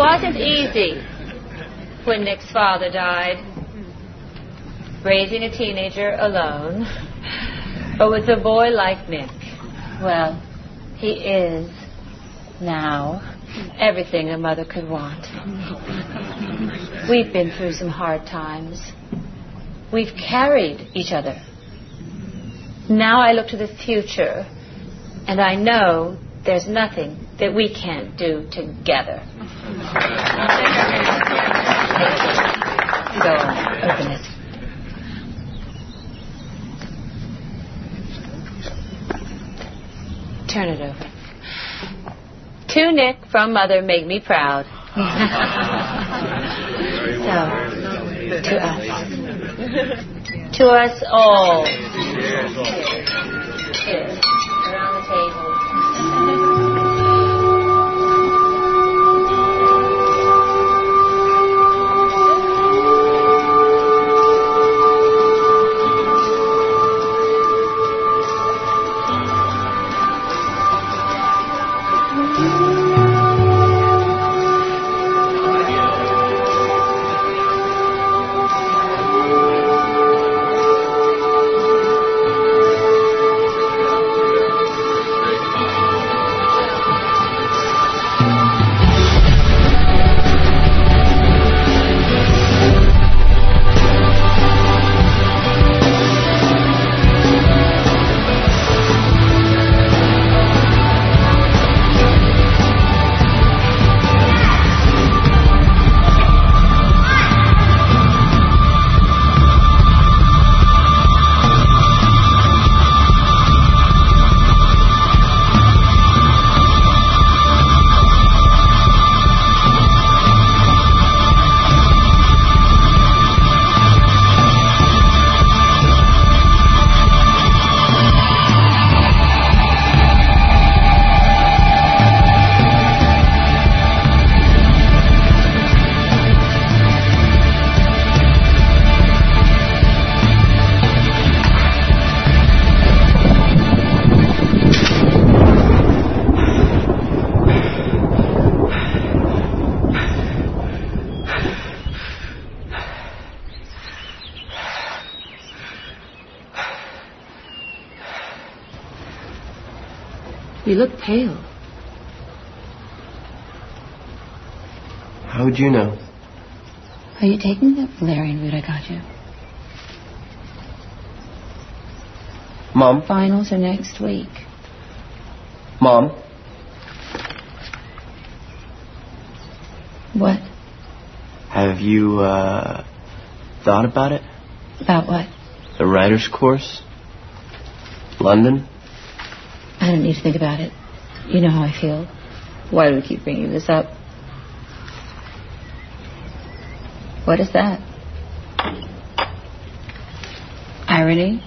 wasn't easy when Nick's father died. Raising a teenager alone. But with a boy like Nick, well, he is now everything a mother could want. We've been through some hard times. We've carried each other. Now I look to the future, and I know there's nothing that we can't do together. Go on, open it. Turn it over. To Nick from Mother, make me proud. So, to us. To us all. Cheers. Around the table. You look pale. How would you know? Are you taking the valerian root I got you? Mom? Finals are next week. Mom? What? Have you, thought about it? About what? The writer's course? London? I don't need to think about it. You know how I feel. Why do we keep bringing this up? What is that? Irony?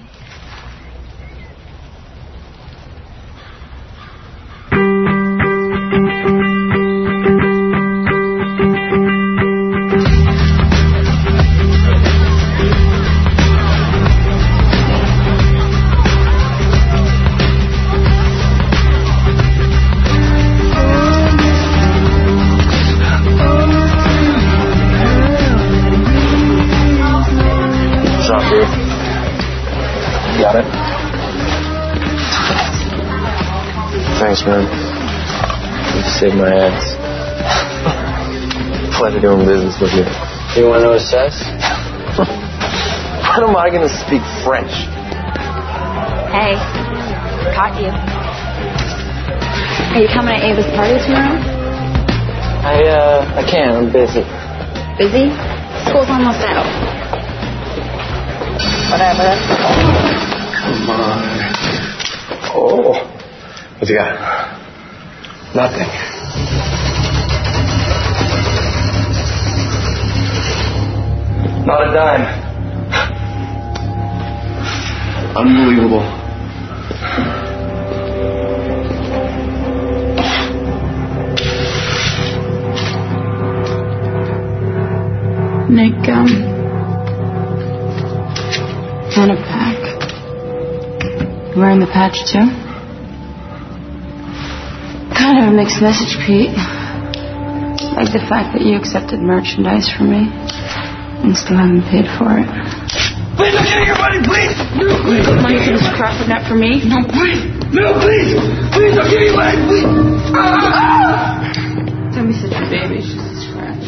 Thanks, man. You saved my ass. Pleasure doing business with you. You want to know what it says? How am I going to speak French? Hey, caught you. Are you coming to Ava's party tomorrow? I can't. I'm busy. Busy? School's almost out. Whatever. Come on. Oh. What you got? Nothing. Not a dime. Unbelievable. Nick, kind of pack. You wearing the patch too? Kind of a mixed message, Pete. Like the fact that you accepted merchandise from me and still haven't paid for it. Please, I'm getting your money, please! No, please! You got money for this crap, but not for me? No, please! No, please! Please, I'm getting your money, please! Don't be such a baby. It's just a scratch.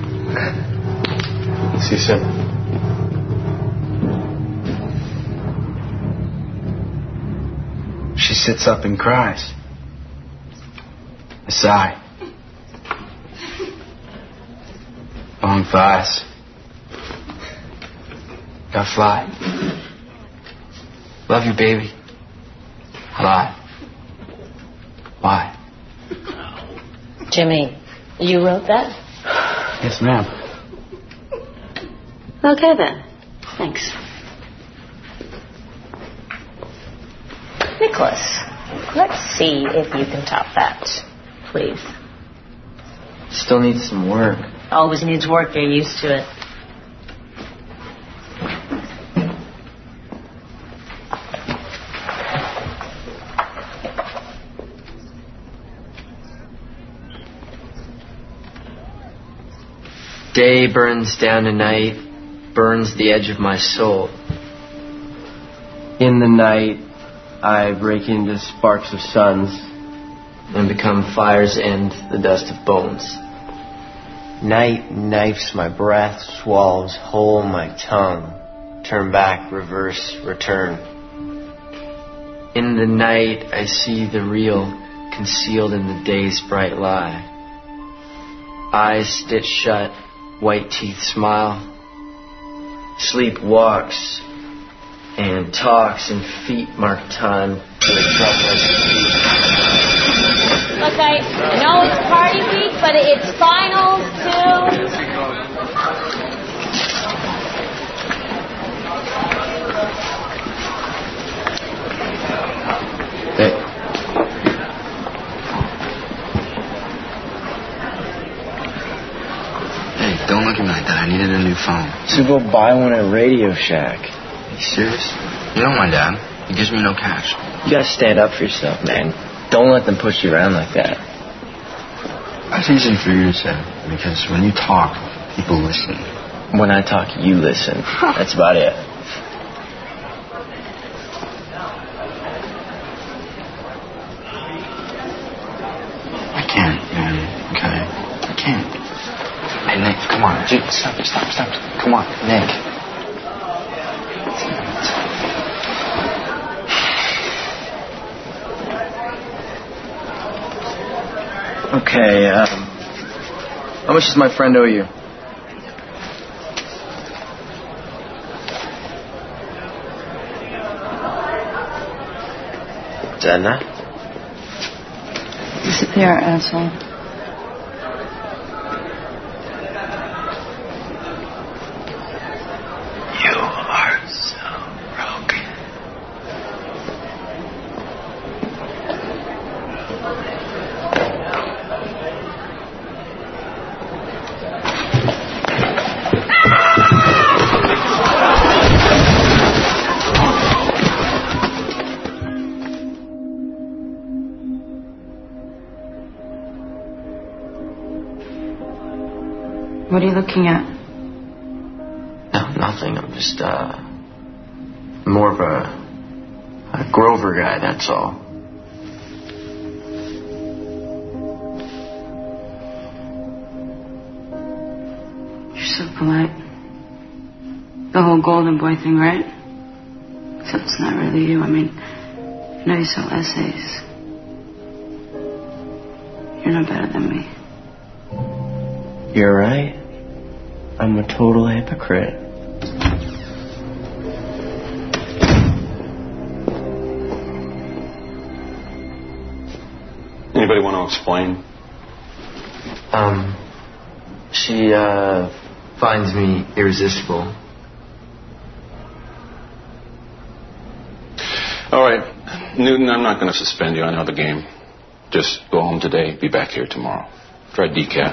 See you soon. She sits up and cries. I sigh. Long thighs. Gotta fly. Love you, baby. Lie. Why? Jimmy, you wrote that? Yes, ma'am. Okay, then. Thanks. Nicholas, let's see if you can top that, please. Still needs some work. Always needs work. You're used to it. Day burns down to night, burns the edge of my soul. In the night, I break into sparks of suns and become fire's end, the dust of bones. Night knifes my breath, swallows whole my tongue. Turn back, reverse, return. In the night, I see the real concealed in the day's bright lie. Eyes stitched shut, white teeth smile. Sleep walks and talks, and feet mark time to the drop like feet. Look, I know it's party week, but it's finals too. Hey. Hey, don't look at me like that. I needed a new phone. So go buy one at Radio Shack. Are you serious? You know my dad. He gives me no cash. You gotta stand up for yourself, man. Don't let them push you around like that. That's easy for you to say, because when you talk, people listen. When I talk, you listen. That's about it. I can't, man. Okay? I can't. Hey, Nick, come on. Dude, stop. Come on, Nick. Okay, how much does my friend owe you? Is that enough? Disappear, asshole. You are so broken. What are you looking at? No, nothing. I'm just, more of a Grover guy, that's all. You're so polite. The whole Golden Boy thing, right? Except it's not really you. I mean, I know you sell essays. You're no better than me. You're right. I'm a total hypocrite. Anybody want to explain? She, finds me irresistible. All right, Newton, I'm not going to suspend you. I know the game. Just go home today, be back here tomorrow. Try decaf.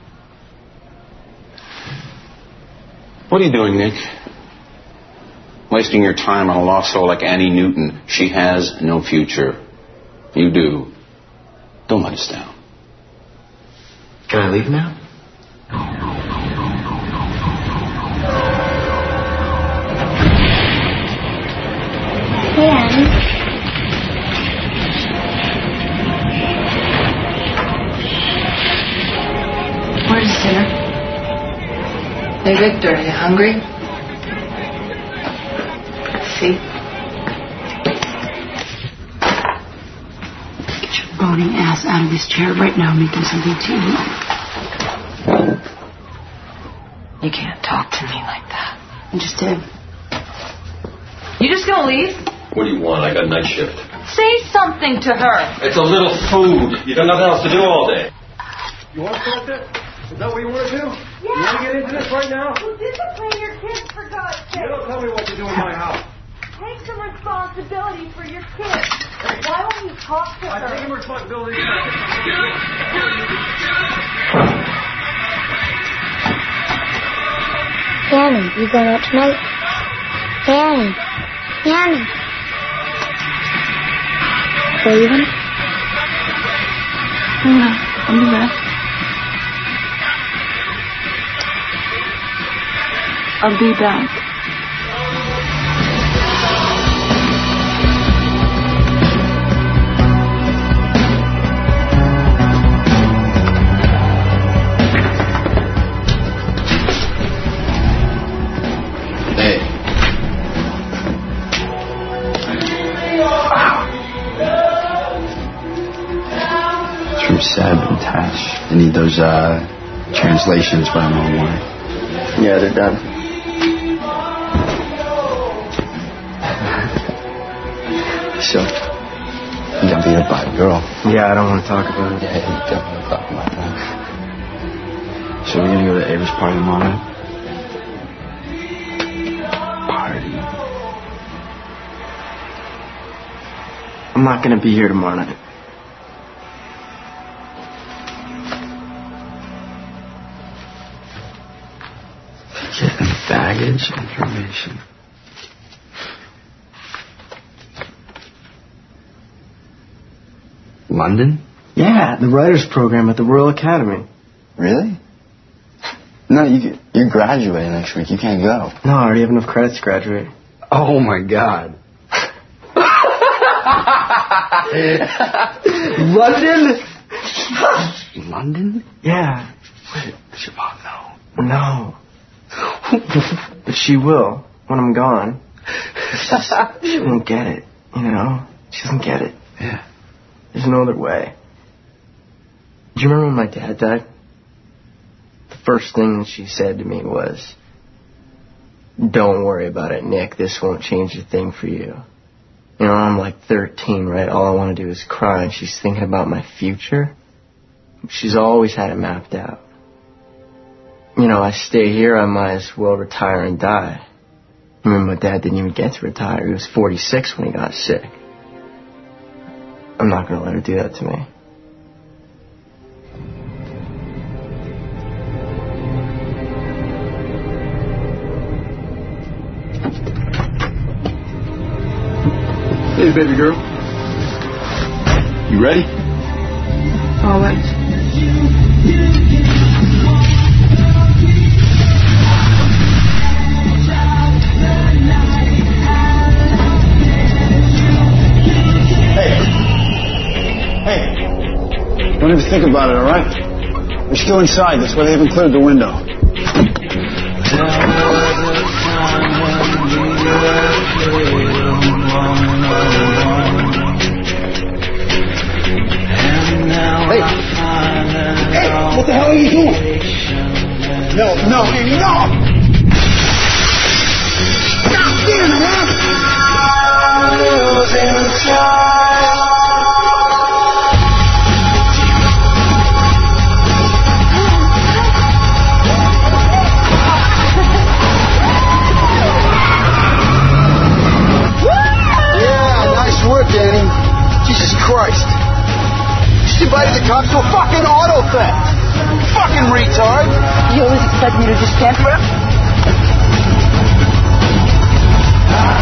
What are you doing, Nick? Wasting your time on a lost soul like Annie Newton. She has no future. You do. Don't let us down. Can I leave now? Yeah. Where's dinner? Hey, Victor, are you hungry? See? Get your boning ass out of this chair right now and make him something to eat. You can't talk to me like that. I just did. You just gonna leave? What do you want? I got night shift. Say something to her. It's a little food. You got nothing else to do all day. You want to start this? Is that what you want to do? Yeah. You want to get into this right now? Well, discipline your kids, for God's sake. You don't tell me what to do in my house. Take some responsibility for your kids. Why won't you talk to her? I'm taking responsibility. Danny, you going out tonight? Danny. Danny. Leaving? No, I'll be back. I'll be back. Hey. It's from Seb and Tash. I need those translations by tomorrow morning. Yeah, they're done. So, you got beat up by a girl. Yeah, I don't want to talk about it. Yeah, you don't want to talk about that. So we're gonna go to Ava's party tomorrow night? Party? I'm not going to be here tomorrow night. Getting baggage information. London? Yeah, the writers program at the Royal Academy. Really? No, you're graduating next week. You can't go. No, I already have enough credits to graduate. Oh my God. London? London? Yeah. Wait, does your mom know? No. But she will when I'm gone. She won't get it, you know? She doesn't get it. Yeah. There's no other way. Do you remember when my dad died? The first thing she said to me was, "Don't worry about it, Nick. This won't change a thing for you." You know, I'm like 13, right? All I want to do is cry, and she's thinking about my future. She's always had it mapped out. You know, I stay here, I might as well retire and die. I mean, my dad didn't even get to retire. He was 46 when he got sick. I'm not going to let her do that to me. Hey, baby girl. You ready? Always. Hey. Don't even think about it, all right? We're still inside. That's why they haven't cleared the window. Hey! Hey! What the hell are you doing? No, Annie, no! God damn it, man! Losing time. Yeah, nice work, Annie. Jesus Christ. She invited the cops to a fucking auto theft. Fucking retard. You always expect me to just stand for it?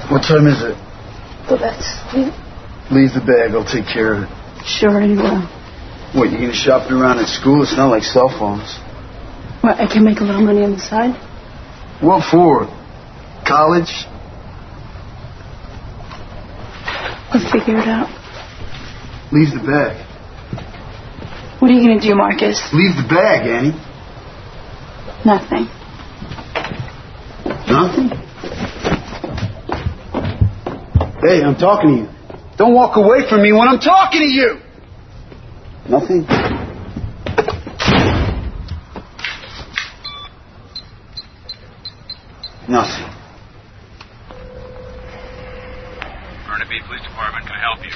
What time is it? Go back to sleep. Leave the bag. I'll take care of it. Sure, you will. What, you gonna shop it around at school? It's not like cell phones. What, I can make a little money on the side? What for? College? We'll figure it out. Leave the bag. What are you going to do, Marcus? Leave the bag, Annie. Nothing. Nothing? Hey, I'm talking to you. Don't walk away from me when I'm talking to you! Nothing? Nothing. Burnaby Police Department, can I help you?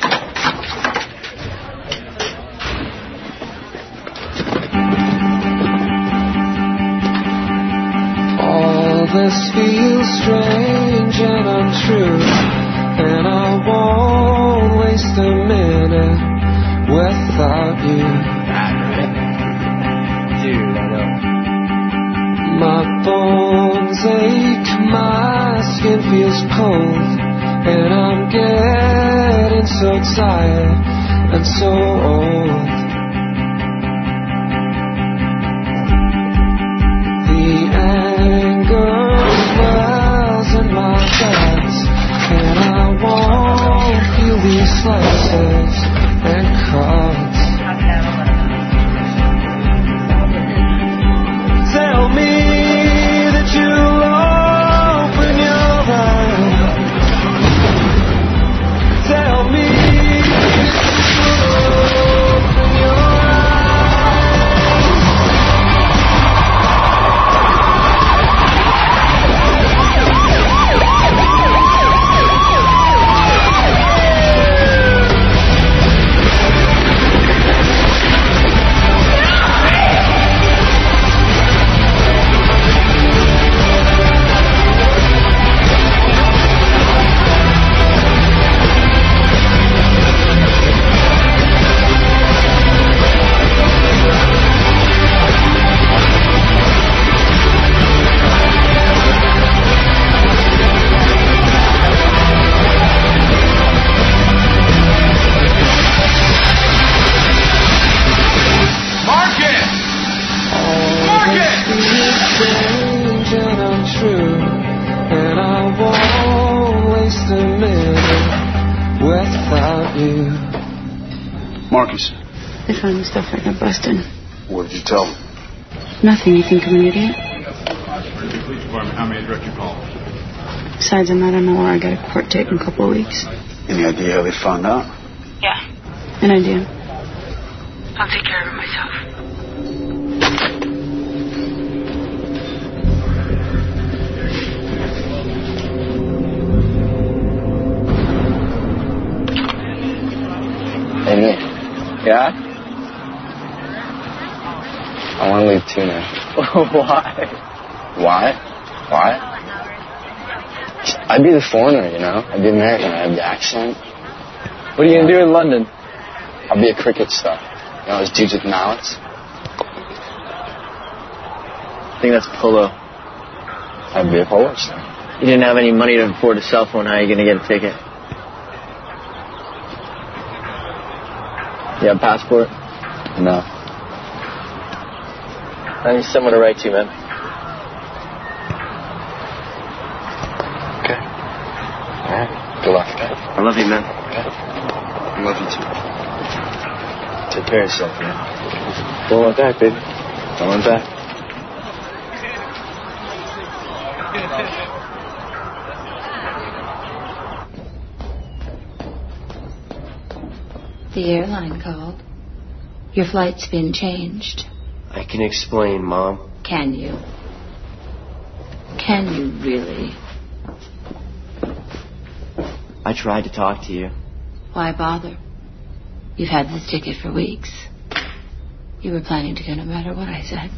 All this feels strange and untrue, and I won't waste a minute without you. Dude, I know. My bones ache, my skin feels cold, and I'm getting so tired and so old. The anger swells in my guts, and I won't feel these slices and cuts. Tell me that you'll open your eyes. Tell me that you'll open your Marcus. They found the stuff I got busted. What did you tell them? Nothing. You think I'm an idiot? Police Department, how may I direct your call? Besides, I don't know where I got a court date in a couple of weeks. Any idea how they found out? Yeah. An idea. I'll take care of it myself. Hey, Nick. Yeah? I want to leave too now. Why? Why? I'd be the foreigner, you know? I'd be American. I have the accent. What are you going to do in London? I'll be a cricket star. You know those dudes with mallets? I think that's polo. I'd be a polo star. You didn't have any money to afford a cell phone. How are you going to get a ticket? You have a passport? No. I need someone to write to, man. Okay. All right. Good luck, okay? I love you, man. Okay. I love you too. Take care of yourself, man. Don't want back, baby. Don't want back. The airline called. Your flight's been changed. I can explain, Mom. Can you? Can you really? I tried to talk to you. Why bother? You've had this ticket for weeks. You were planning to go no matter what I said.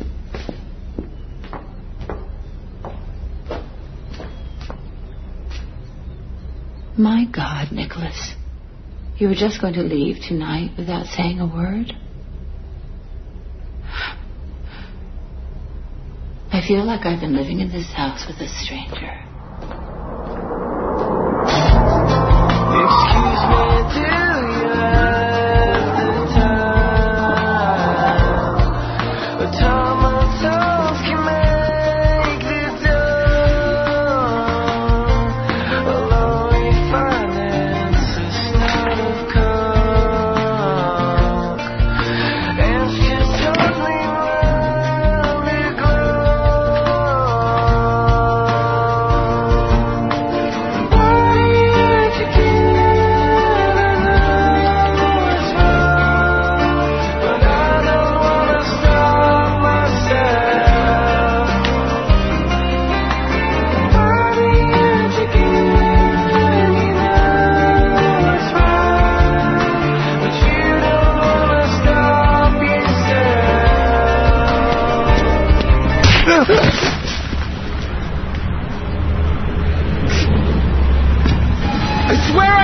My God, Nicholas. You were just going to leave tonight without saying a word? I feel like I've been living in this house with a stranger.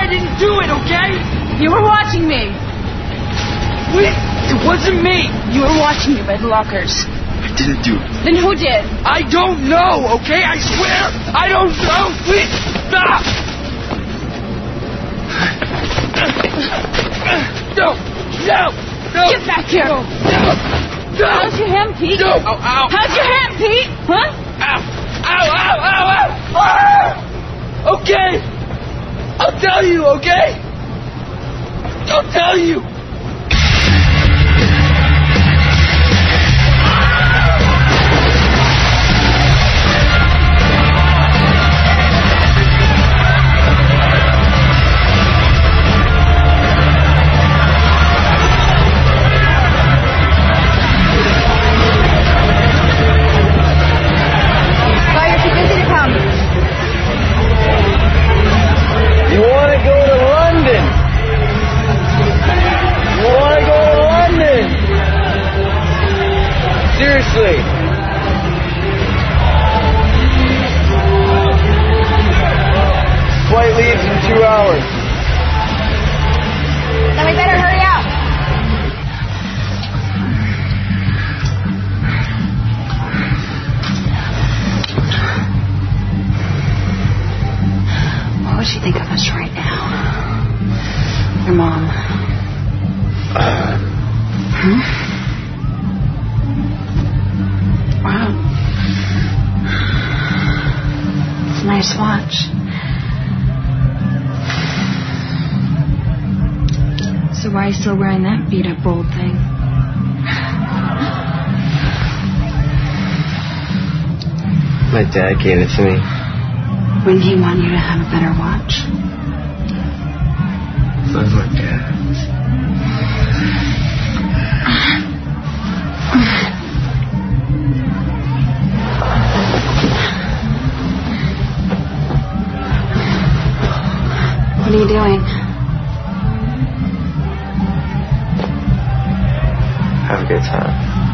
I didn't do it, okay? You were watching me. Wait, it wasn't me. You were watching me by the lockers. I didn't do it. Then who did? I don't know, okay? I swear, I don't know. Please, stop. No. Get back here. No. How's your hand, Pete? No. Ow. How's your hand, Pete? Huh? Ow. Okay. I'll tell you, okay? I'll tell you. You want to go to London? You want to go to London? Seriously. Flight leaves in 2 hours. Then we better hurry up. What would she think of us right now? Your mom. Wow. It's a nice watch. So why are you still wearing that beat-up old thing? My dad gave it to me. Wouldn't he want you to have a better watch? Not my dad. What are you doing? Have a good time.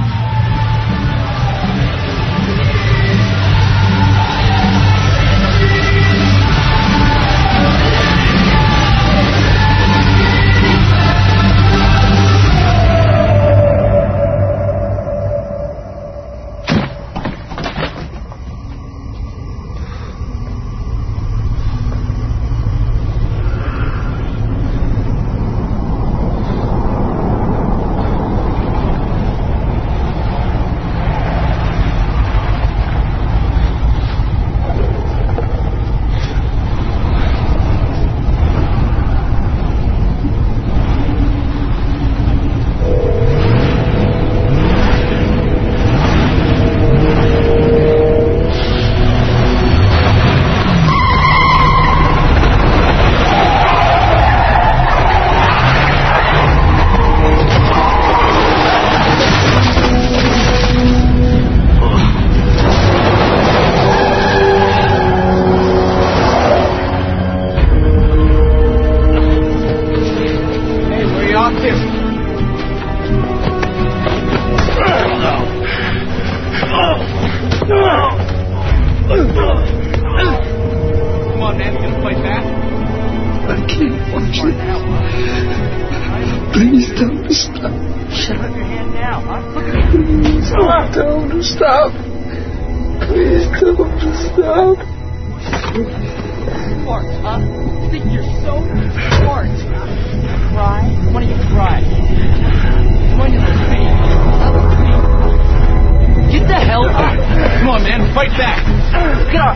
Please tell him to stop. Shut up. Put your hand down, huh? Please tell him to stop. Please tell him to stop. Smart, huh? You think you're so smart. Cry? Why don't you cry? Come on, you little baby. Get the hell up. Come on, man. Fight back. Get up.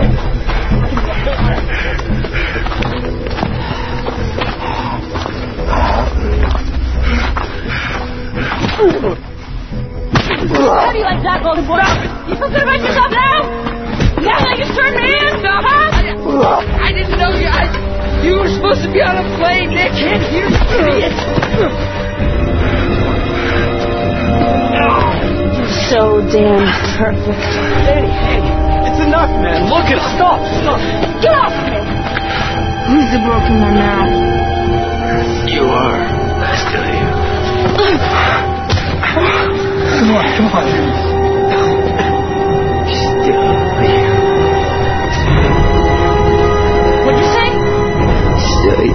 How do you like that, Golden Boy? You feel good about yourself now? Now that you turned me in, huh? I didn't know you. You were supposed to be on a plane, Nick. Can't hear you, idiot. You're so damn perfect. Hey, it's enough, man. Look at us. Stop. Get off me! Who's the broken one now? You are. Still you. Come on. Still you. What'd you say? Still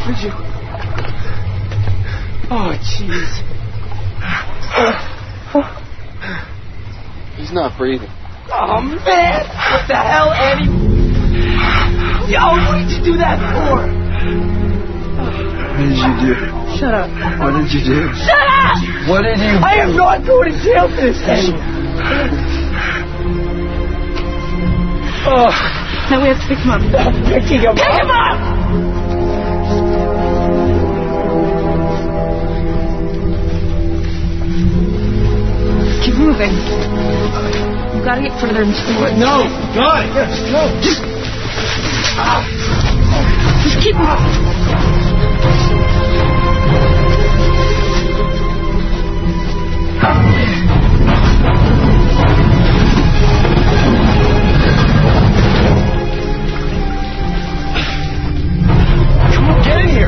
Would you? Oh, jeez. He's not breathing. Oh, man! What the hell, Annie? Yo, what did you do that for? What did you do? Shut up. What did you do? Shut up! What did you... I am not going to jail for this thing. Oh. Now we have to pick him up. Picking him up? Pick him up! Keep moving. You gotta get further into the woods. No! God! Yes, no! Just keep moving. Come on, get in here!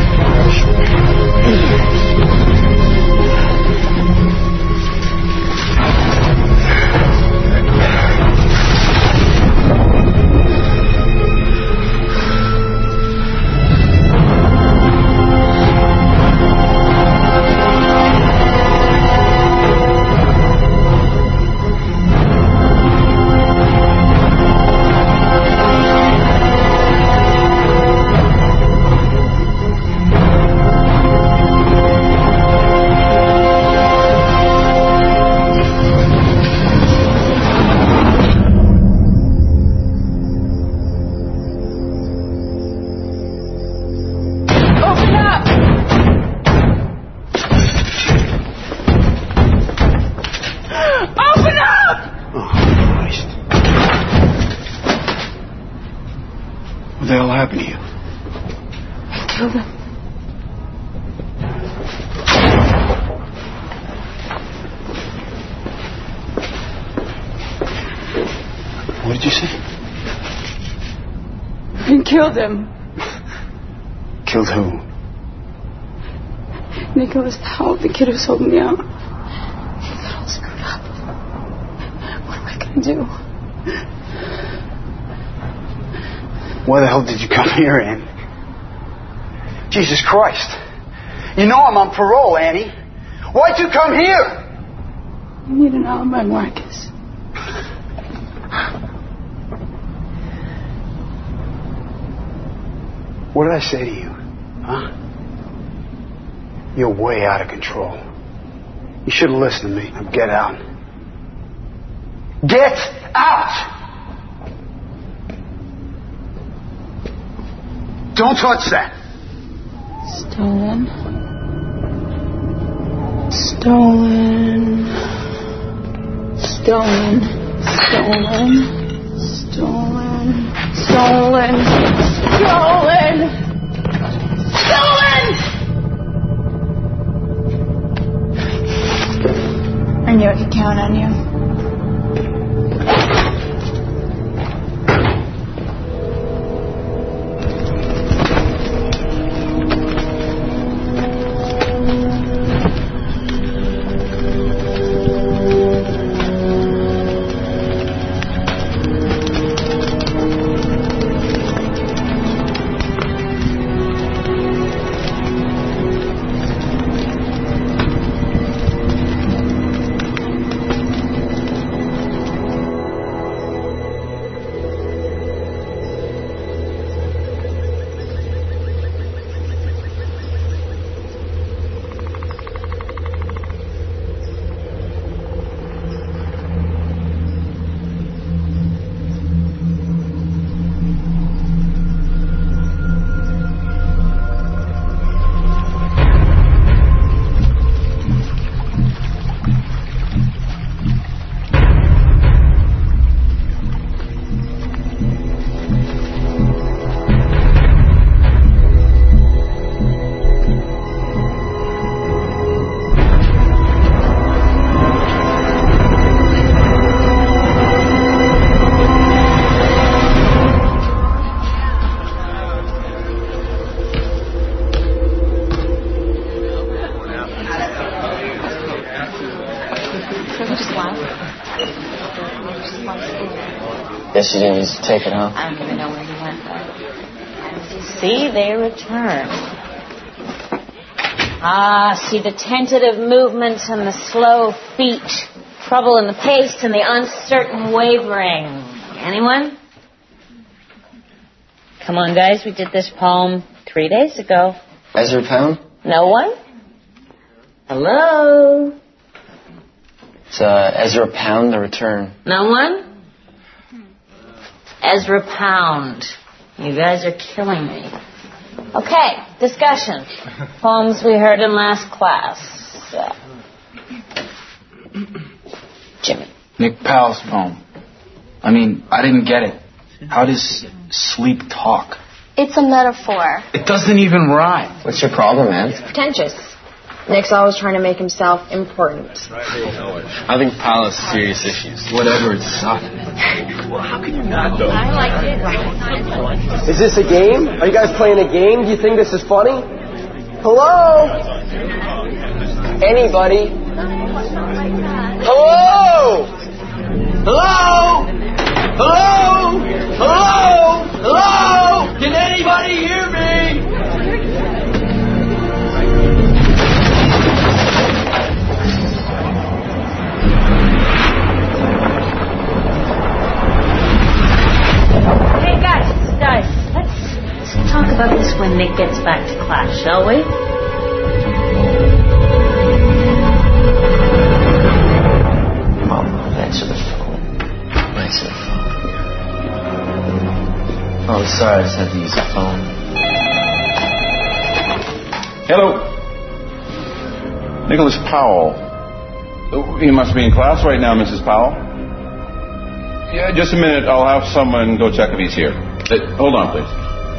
What the hell happened to you? I killed him. What did you say? I killed him. Killed who? Nicholas Powell, the kid who sold me out. He got all screwed up. What am I gonna do? Why the hell did you come here, Annie? Jesus Christ. You know I'm on parole, Annie. Why'd you come here? You need an alibi, Marcus. What did I say to you? Huh? You're way out of control. You should have listened to me. Now get out. Get out! Don't touch that. Stolen. Stolen. Stolen. Stolen. Stolen. Stolen. Stolen. Stolen! I knew I could count on you. Guess you didn't need to take it, huh? I don't even know where he went, though. See, they return. See the tentative movements and the slow feet. Trouble in the pace and the uncertain wavering. Anyone? Come on, guys. We did this poem 3 days ago. Ezra Pound? No one? Hello? It's Ezra Pound, The Return. No one? Ezra Pound. You guys are killing me. Okay, discussion. Poems we heard in last class. Jimmy. Nick Powell's poem. I mean, I didn't get it. How does sleep talk? It's a metaphor. It doesn't even rhyme. What's your problem, man? Pretentious. Nick's always trying to make himself important. I think Powell has serious issues. Whatever, it sucked. Well, how can you not, though? I liked it. Is this a game? Are you guys playing a game? Do you think this is funny? Hello? Anybody? Hello? Hello? Hello? Hello? Hello? Can anybody hear me? Hey, guys, let's talk about this when Nick gets back to class, shall we? Mom, answer the phone. Answer the phone. Oh, sorry, I just had to use the phone. Hello. Nicholas Powell. You must be in class right now, Mrs. Powell. Yeah, just a minute. I'll have someone go check if he's here. Hold on, please.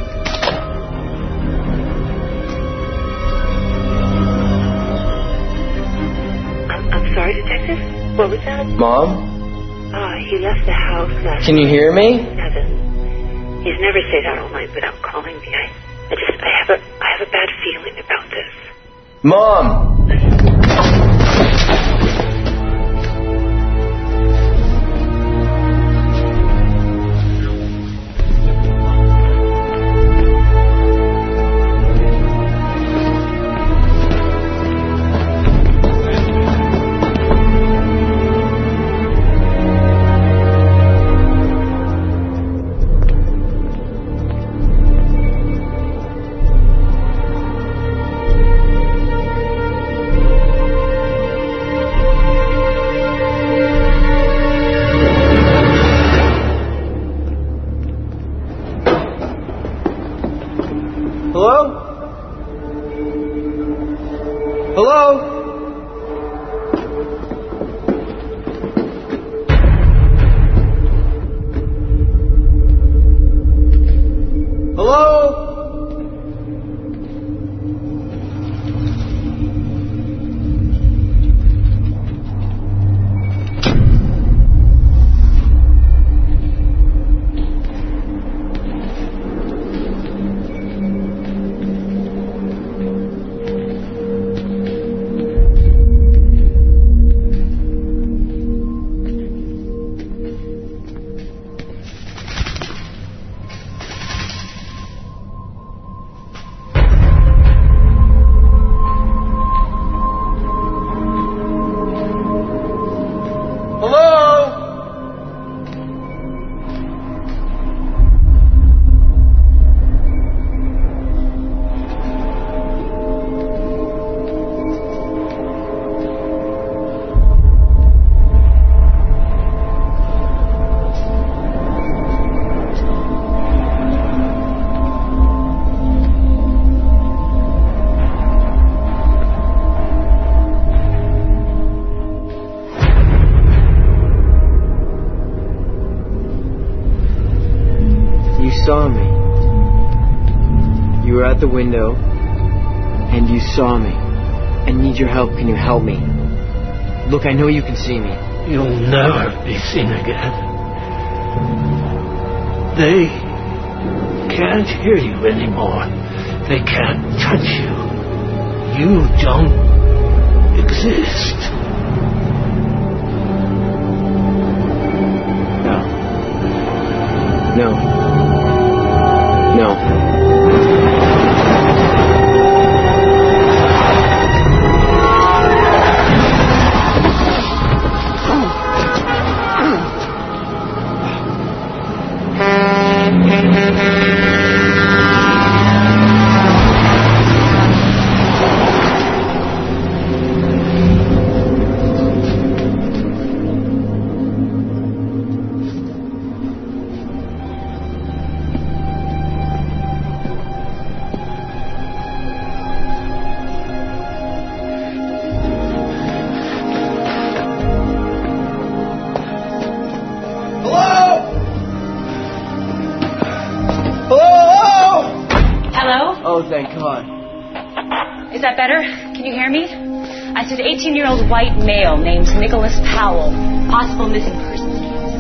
I'm sorry, Detective? What was that? Mom? He left the house last Can you hear me? 7. He's never stayed out all night without calling me. I have a bad feeling about this. Mom! Saw me. You were at the window, and you saw me. I need your help. Can you help me? Look, I know you can see me. You'll never be seen again. They can't hear you anymore. They can't touch you. You don't exist. No. No. Oh, thank God. Is that better? Can you hear me? I said 18-year-old white male named Nicholas Powell. Possible missing persons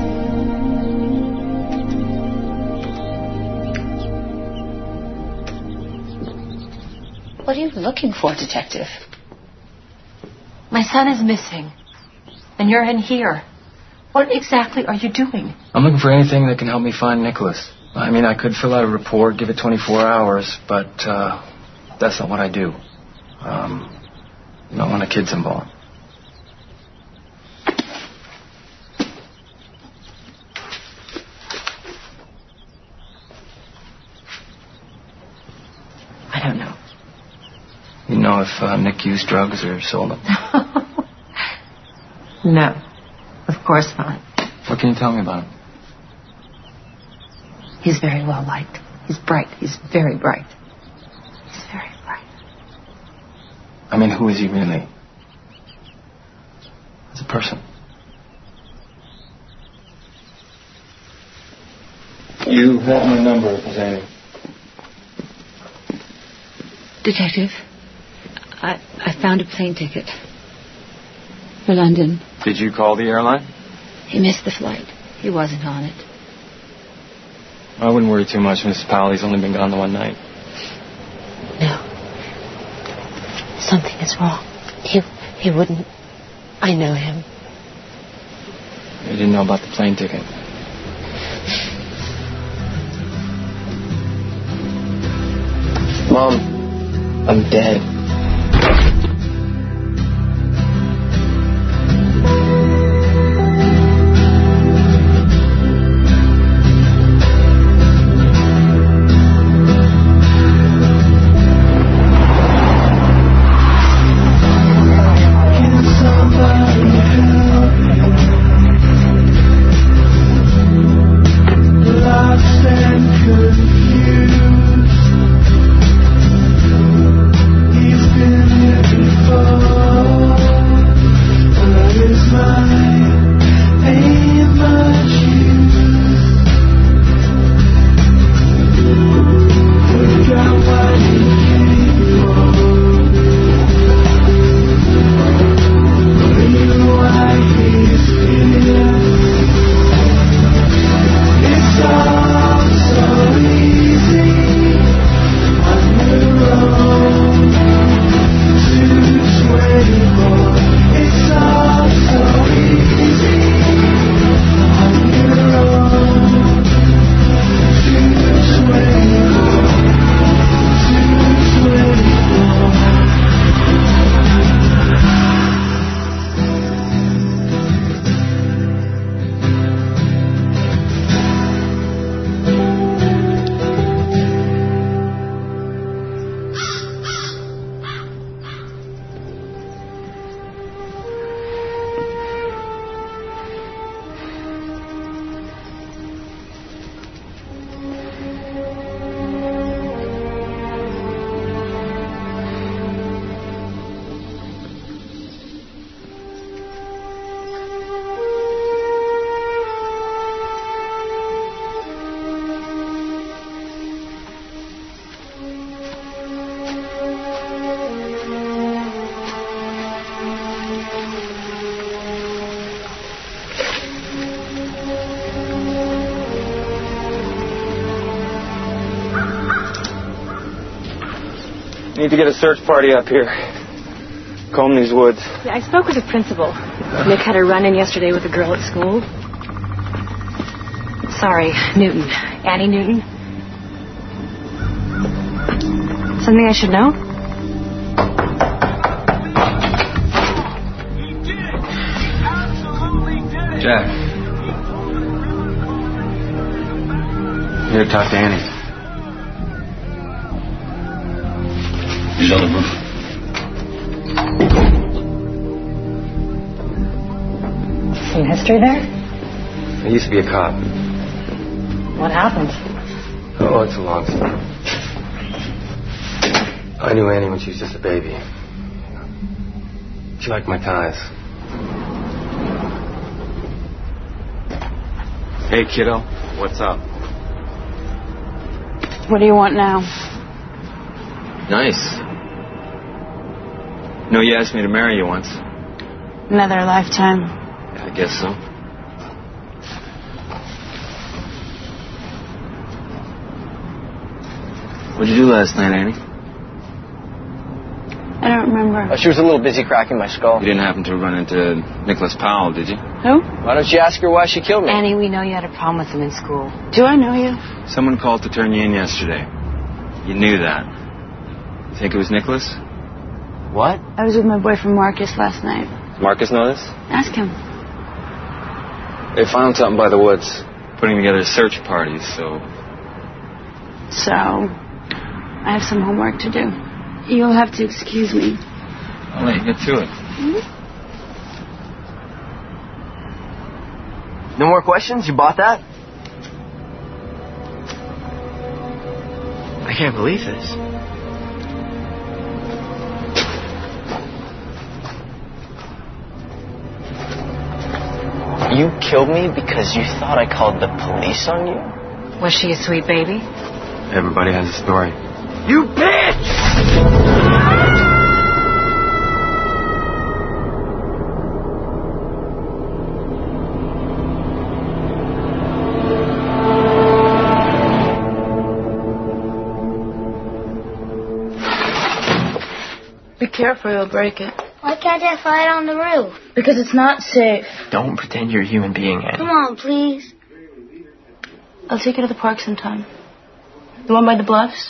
case. What are you looking for, Detective? My son is missing. And you're in here. What exactly are you doing? I'm looking for anything that can help me find Nicholas. I mean, I could fill out a report, give it 24 hours, but that's not what I do. Not when a kid's involved. I don't know. You know if Nick used drugs or sold them? No, of course not. What can you tell me about him? He's very well liked. He's bright. He's very bright. He's very bright. I mean, who is he really? As a person. You have my number, Zanny. Detective, I found a plane ticket for London. Did you call the airline? He missed the flight. He wasn't on it. I wouldn't worry too much, Mrs. Powell. He's only been gone the one night. No. Something is wrong. He wouldn't. I know him. You didn't know about the plane ticket. Mom, I'm dead. Need to get a search party up here. Comb these woods. Yeah, I spoke with the principal. Nick had a run-in yesterday with a girl at school. Sorry, Newton. Annie Newton. Something I should know? Jack. Here to talk to Annie. He's on the roof. Some history there? I used to be a cop. What happened? Oh, it's a long story. I knew Annie when she was just a baby. She liked my ties. Hey, kiddo. What's up? What do you want now? Nice. No, you asked me to marry you once. Another lifetime. Yeah, I guess so. What'd you do last night, Annie? I don't remember. She was a little busy cracking my skull. You didn't happen to run into Nicholas Powell, did you? Who? Why don't you ask her why she killed me? Annie, we know you had a problem with him in school. Do I know you? Someone called to turn you in yesterday. You knew that. You think it was Nicholas? What? I was with my boyfriend Marcus last night. Does Marcus know this? Ask him. They found something by the woods, putting together search parties, so... So, I have some homework to do. You'll have to excuse me. I'll let you get to it. No more questions? You bought that? I can't believe this. You killed me because you thought I called the police on you? Was she a sweet baby? Everybody has a story. You bitch! Be careful, you'll break it. Why can't I fly it on the roof? Because it's not safe. Don't pretend you're a human being, Annie. Come on, please. I'll take you to the park sometime. The one by the bluffs?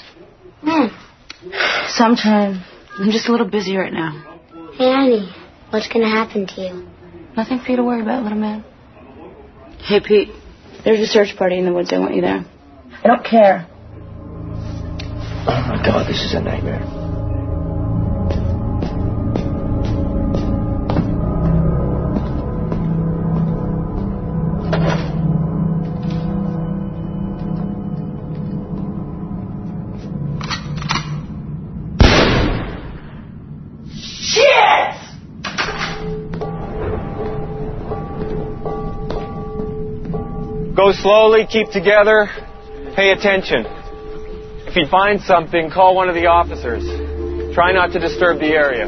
Sometime. I'm just a little busy right now. Hey, Annie, what's going to happen to you? Nothing for you to worry about, little man. Hey, Pete. There's a search party in the woods. I want you there. I don't care. Oh, my God, this is a nightmare. Go slowly, keep together, pay attention. If you find something, call one of the officers. Try not to disturb the area.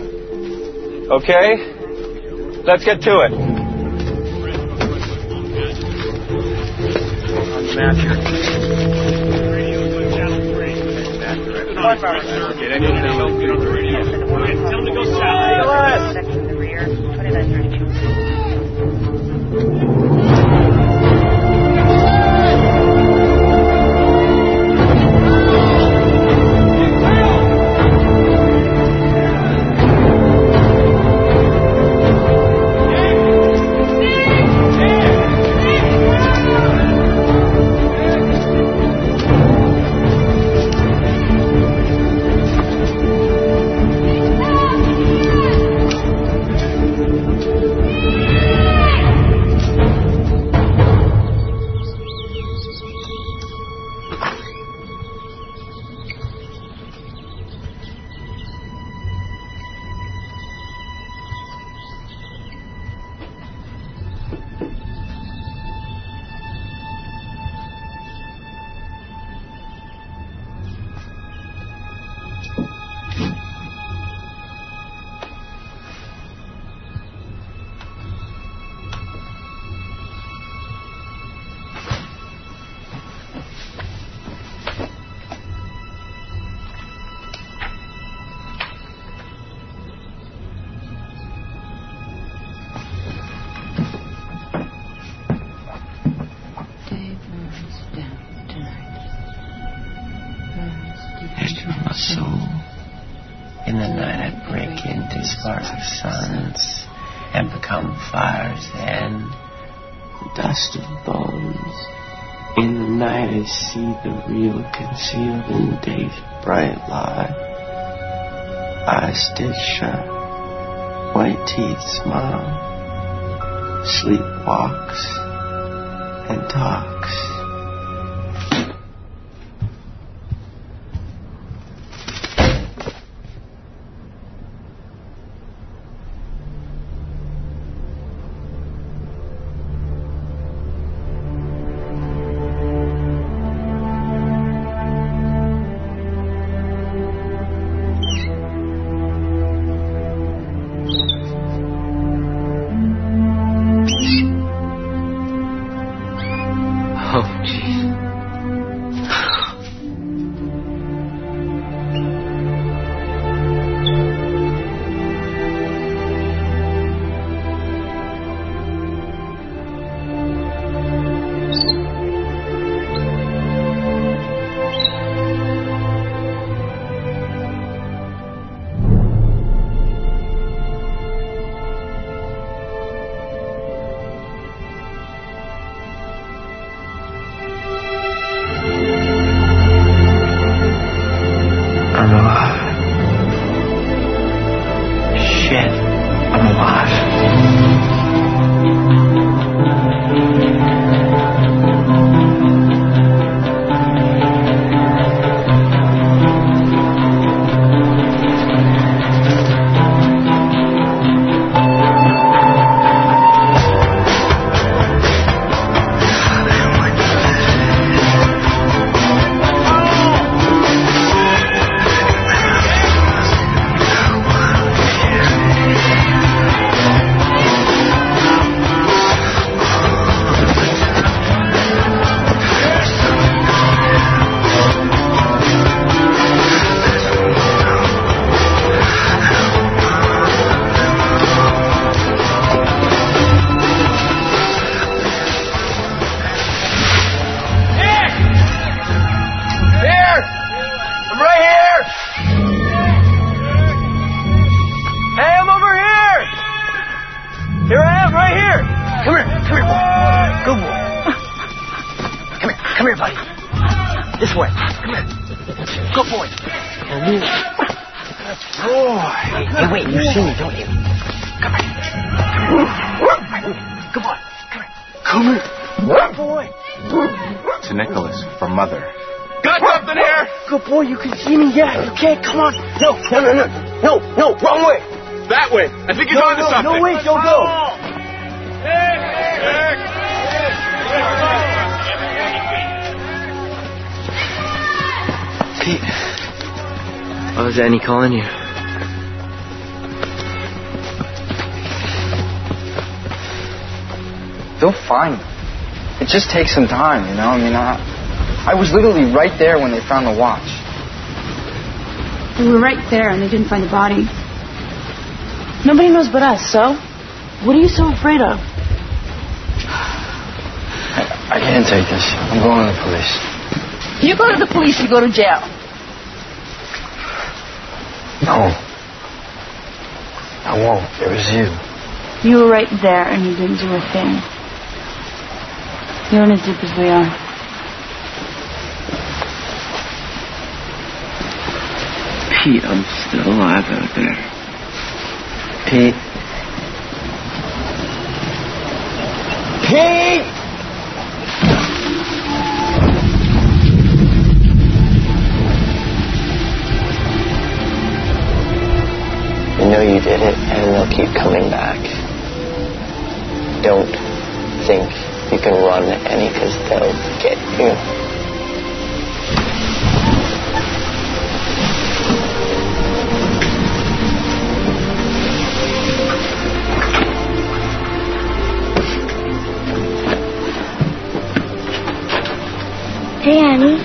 Okay? Let's get to it. On the map Tell them to go south. Checking the rear. 2932. In the night I break into sparks of suns and become fire's end, dust of bones. In the night I see the real concealed in day's bright light. Eyes still shut, white teeth smile, sleep walks and talks. Come here. Good boy. Hey, wait, you see me, don't you? Come on. Come here. Good boy. To Nicholas, from Mother. Got something here? Good boy, you can see me, yeah. You can't, come on. No, wrong way. That way. I think he's onto something. No, wait, don't go. Pete. Oh, is Annie calling you? They'll find them. It just takes some time, you know? I mean, I was literally right there when they found the watch. We were right there and they didn't find the body. Nobody knows but us, so what are you so afraid of? I can't take this. I'm going to the police. You go to the police, you go to jail. No. I won't. It was you. You were right there and you didn't do a thing. You're in as deep as we are. Pete, I'm still alive out there. Pete. Pete! You know you did it, and they'll keep coming back. Don't think you can run any, because they'll get you. Hey, Annie.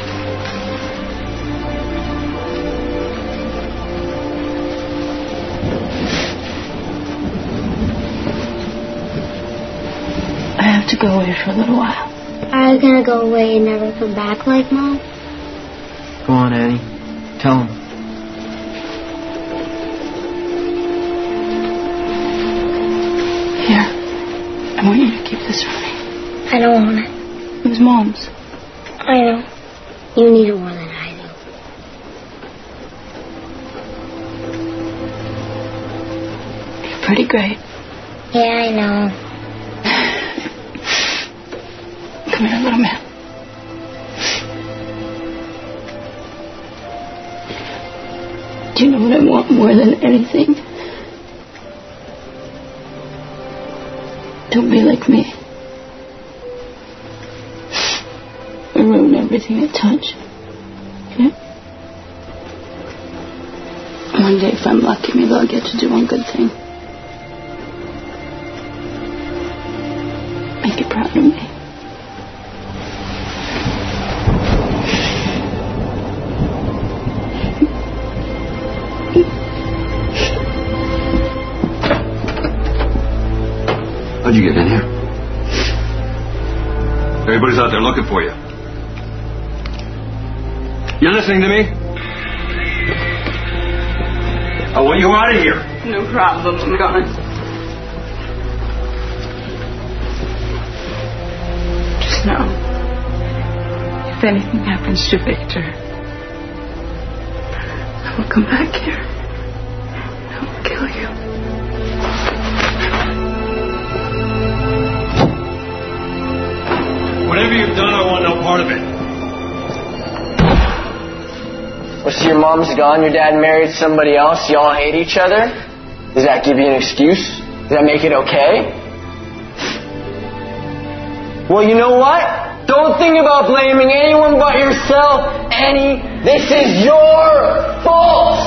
I have to go away for a little while. Are you gonna go away and never come back like Mom? Go on, Annie. Tell him. Here. I want you to keep this for me. I don't want it. It was Mom's. I know. You need it more than I do. You're pretty great. Yeah, I know. Come here, little man. Do you know what I want more than anything? Don't be like me. I ruin everything I touch. Okay? One day, if I'm lucky, maybe I'll get to do one good thing. Make you proud of me. How'd you get in here? Everybody's out there looking for you. You listening to me? I want you out of here. No problem, I'm gone. Just know, if anything happens to Victor, I will come back here. I will kill you. Whatever you've done, I want no part of it. Well, so your mom's gone, your dad married somebody else, y'all hate each other? Does that give you an excuse? Does that make it okay? Well, you know what? Don't think about blaming anyone but yourself, Annie. This is your fault!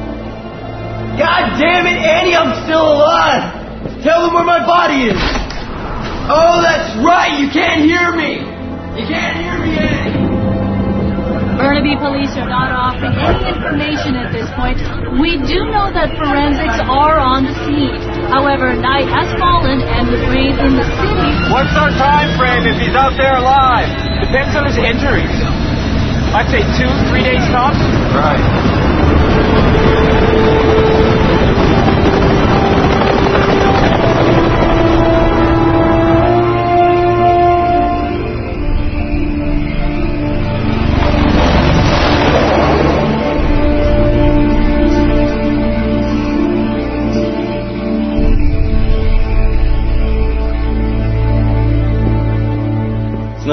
God damn it, Annie, I'm still alive! Tell them where my body is! Oh, that's right, you can't hear me! You can't hear me, Annie! Burnaby police are not offering any information at this point. We do know that forensics are on the scene. However, night has fallen and with rain in the city... What's our time frame if he's out there alive? Depends on his injuries. I'd say 2-3 days tops. Right.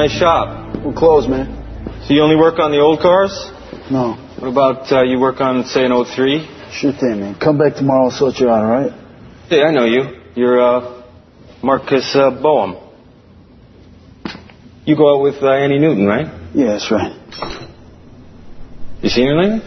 nice shop. We're closed, man. So you only work on the old cars? No. What about you work on, say, an 03? Sure thing, man. Come back tomorrow, I'll sort you out, all right? Yeah, I know you. You're Marcus Boehm. You go out with Annie Newton, right? Yeah, that's right. You seen her lately?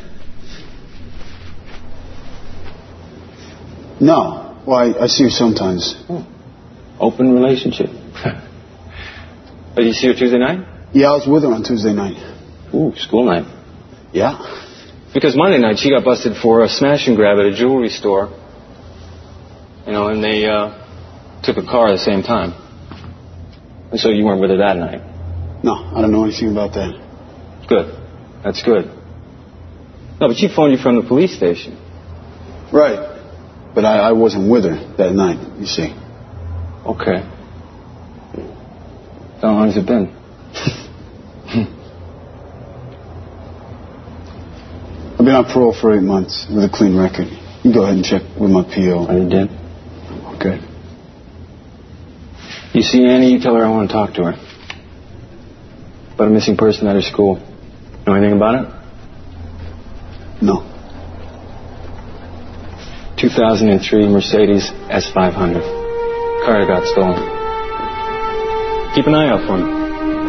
No. Well, I see her sometimes. Oh. Open relationship. Did you see her Tuesday night? Yeah, I was with her on Tuesday night. Ooh, school night. Yeah? Because Monday night she got busted for a smash and grab at a jewelry store. You know, and they took a car at the same time. And so you weren't with her that night? No, I don't know anything about that. Good. That's good. No, but she phoned you from the police station. Right. But I wasn't with her that night, you see. Okay. How long has it been? I've been on parole for 8 months with a clean record. You can go ahead and check with my PO. Oh, you did? Okay. You see Annie, you tell her I want to talk to her. About a missing person at her school. Know anything about it? No. 2003 Mercedes S500. Car got stolen. Keep an eye out for me.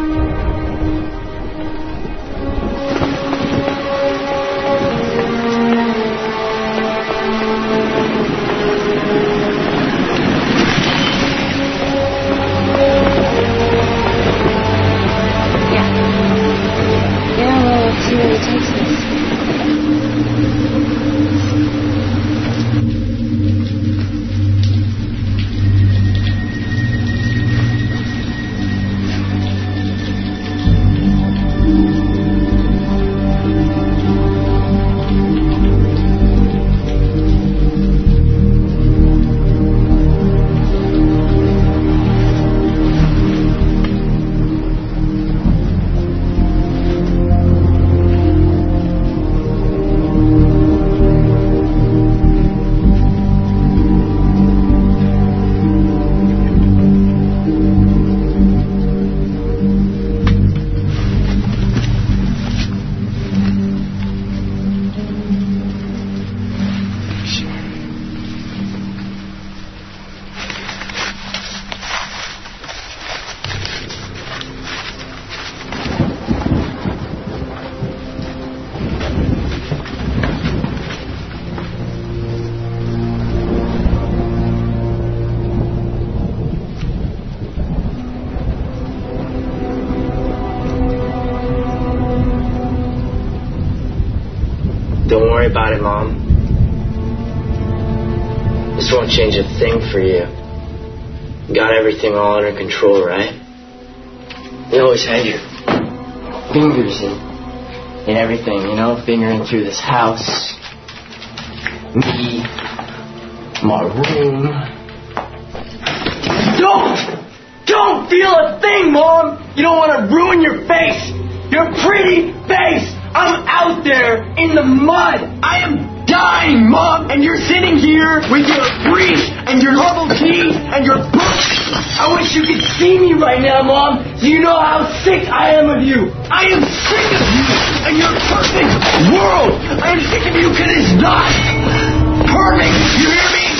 Don't worry about it, Mom. This won't change a thing for you. You got everything all under control, right? You always had your fingers in everything, you know? Fingering through this house, me, my room. Don't feel a thing, Mom! You don't want to ruin your face! Your pretty face! I'm out there in the mud. I am dying, Mom. And you're sitting here with your briefs and your herbal teas and your books. I wish you could see me right now, Mom. So you know how sick I am of you. I am sick of you and your perfect world. I am sick of you because it's not perfect. You hear me?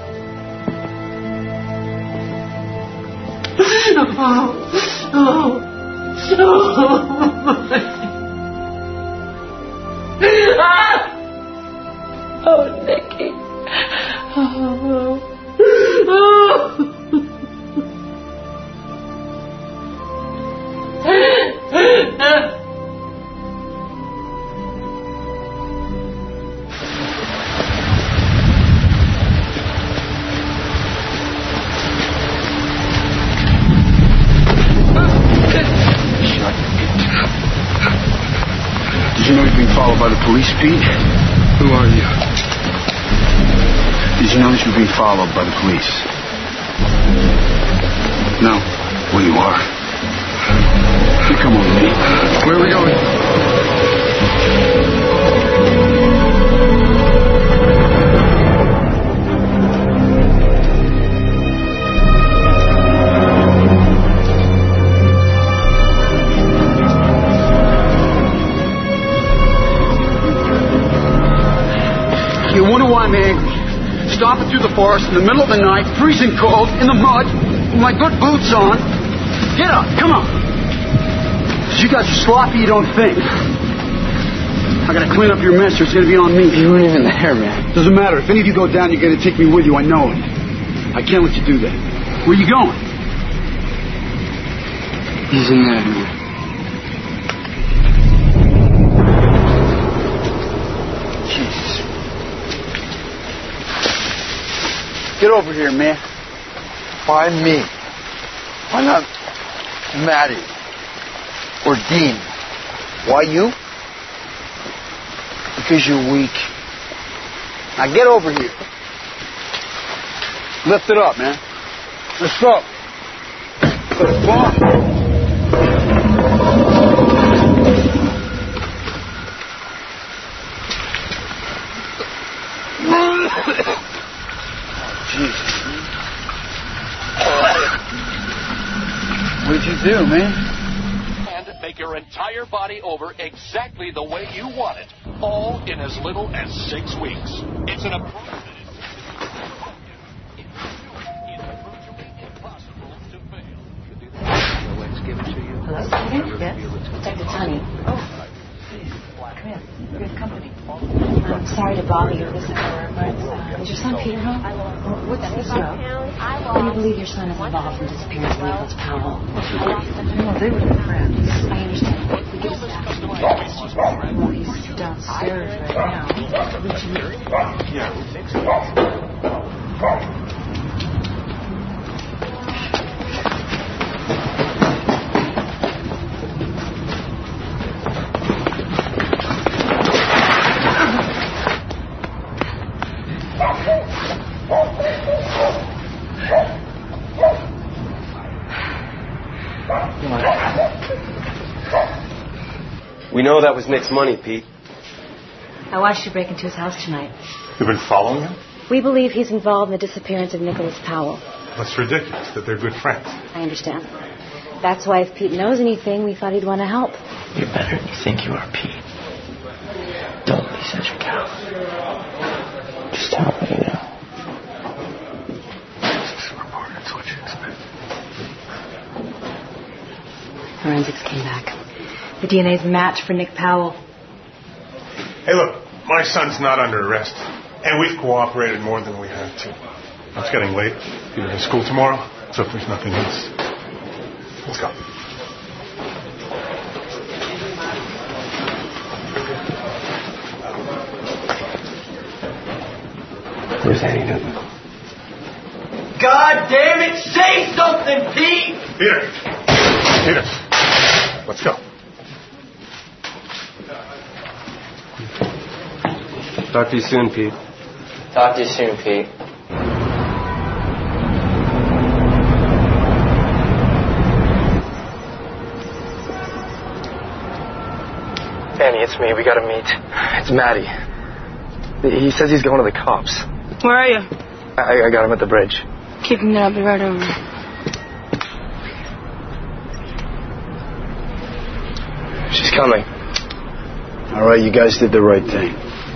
Oh. Oh, Nicky. Did you know you're being followed by the police, Pete? Who are you? Did you know that you're being followed by the police? No. Well, you are. You come on with me. Where are we going? You wonder why I'm angry. Stomping through the forest in the middle of the night, freezing cold, in the mud, with my good boots on. Get up, come on. You guys are sloppy, you don't think. I gotta clean up your mess or it's gonna be on me. You weren't even there, man. Doesn't matter. If any of you go down, you're gonna take me with you. I know it. I can't let you do that. Where are you going? He's in there, man. Jesus. Get over here, man. Why me? Why not Maddie? Or Dean? Why you? Because you're weak. Now get over here. Lift it up, man. Let's go. Let's go. Jesus. What'd you do, man? And make your entire body over exactly the way you want it, all in as little as 6 weeks. It's an approach that is impossible to fail. Let's give it to you. Hello? Yes? Detective Honey. Oh. Come in. You're good company. I'm sorry to bother you this hour, but is your son Peter home? What's this about? When you believe your son is involved in the disappearance of Nicholas Powell? No, they were friends. I understand. We get a staff. Well, he's downstairs right now. Yeah, we think so. We know that was Nick's money, Pete. I watched you break into his house tonight. You've been following him? We believe he's involved in the disappearance of Nicholas Powell. That's ridiculous that they're good friends. I understand. That's why if Pete knows anything, we thought he'd want to help. You're better than you think you are, Pete. Don't be such a coward. Just tell me, you know. This report, it's what you expect. Forensics came back. The DNA's match for Nick Powell. Hey, look, my son's not under arrest, and we've cooperated more than we have to. It's getting late. You're to school tomorrow, so if there's nothing else, let's go. Where's Annie Newton? God damn it! Say something, Pete! Peter, let's go. Talk to you soon, Pete. Talk to you soon, Pete. Annie, it's me. We gotta meet. It's Matty. He says he's going to the cops. Where are you? I got him at the bridge. Keep him there. I'll be right over. She's coming. All right, you guys did the right thing.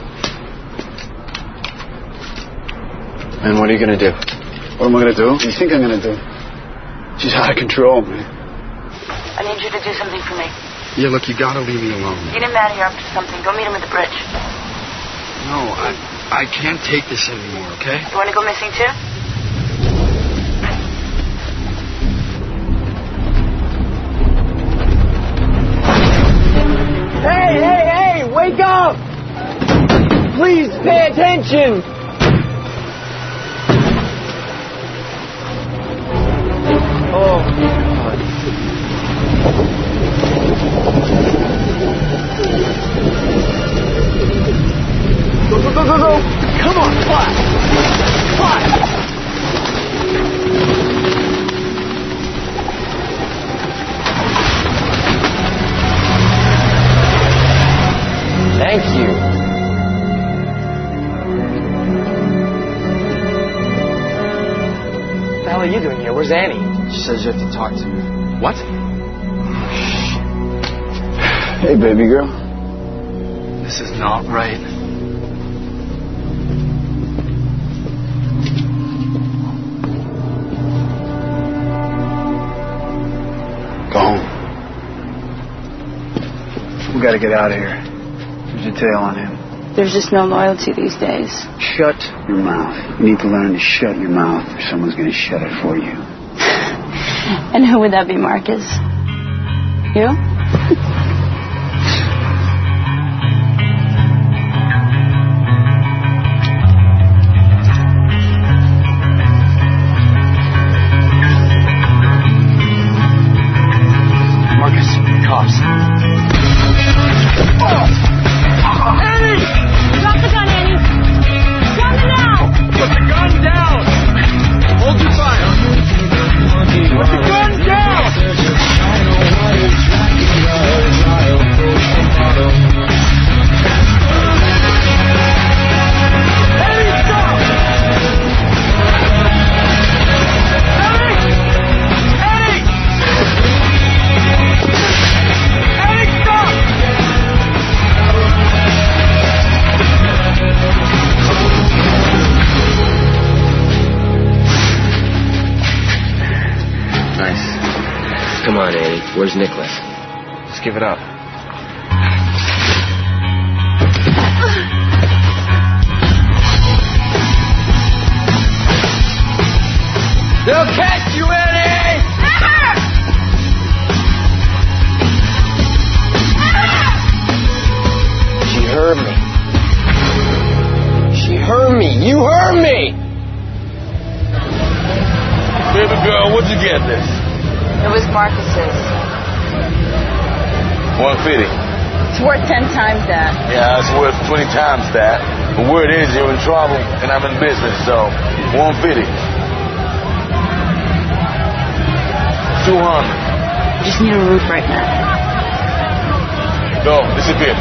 And what are you gonna do? What am I gonna do? What do you think I'm gonna do? She's out of control, man. I need you to do something for me. Yeah, look, you gotta leave me alone. Get him out of here up to something. Go meet him at the bridge. No, I can't take this anymore, okay? You want to go missing too? Hey! Wake up! Please pay attention! Oh, God. Go! Come on, fly! Thank you. What the hell are you doing here? Where's Annie? She says you have to talk to me. What? Hey, baby girl. This is not right. Go home. We gotta get out of here. There's a tail on him. There's just no loyalty these days. Shut your mouth. You need to learn to shut your mouth or someone's gonna shut it for you. And who would that be, Marcus? You? Marcus, cops. Annie! Drop the gun, Annie! Drop it now! Put the gun down! Hold your fire! Put the gun down! Annie, stop! Annie! Annie, stop! Nice. Come on, Annie. Where's Nicholas? Just give it up. They'll catch you, Annie! She heard me. She heard me. You heard me! Baby girl, what'd you get this? It was Marcus's. 150. It's worth 10 times that. Yeah, it's worth 20 times that. But word is you're in trouble and I'm in business, so 150. 200. Just need a roof right now. Go, disappear.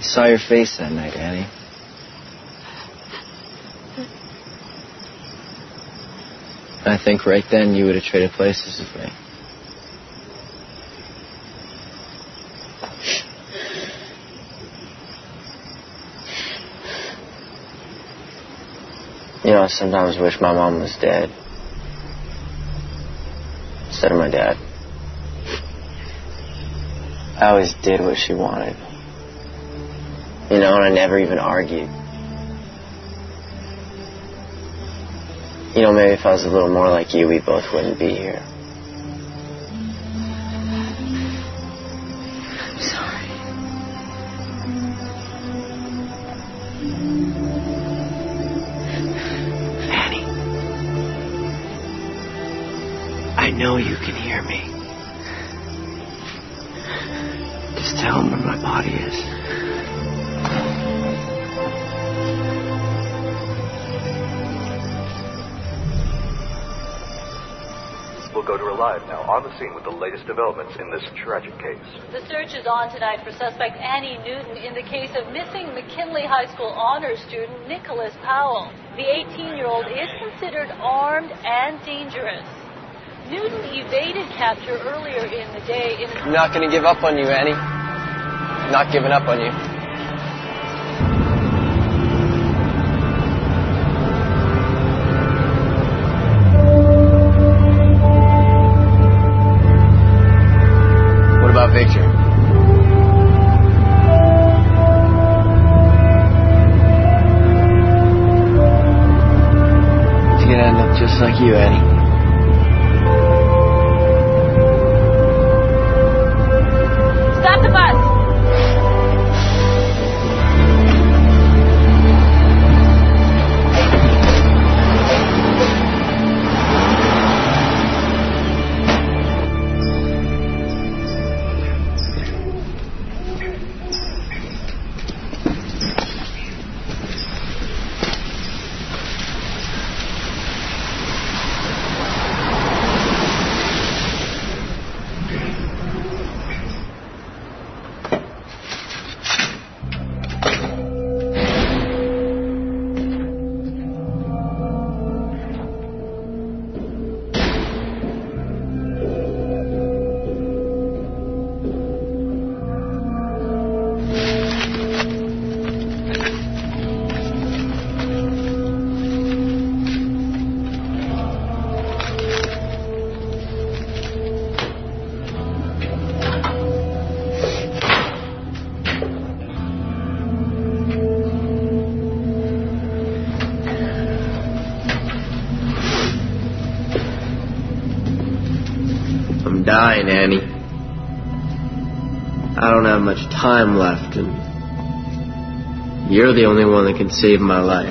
saw your face that night, Annie. I think right then you would have traded places with me. You know, I sometimes wish my mom was dead instead of my dad. I always did what she wanted. You know, and I never even argued. You know, maybe if I was a little more like you, we both wouldn't be here. I'm sorry. Annie, I know you can hear me. Just tell him where my body is. We'll go to her live now on the scene with the latest developments in this tragic case. The search is on tonight for suspect Annie Newton in the case of missing McKinley High School honors student Nicholas Powell. The 18-year-old is considered armed and dangerous. Newton evaded capture earlier in the day. I'm not going to give up on you, Annie. I'm not giving up on you. What about Victor? He's going to end up just like you, Annie. Stop the bus! I'm dying, Annie. I don't have much time left, and you're the only one that can save my life.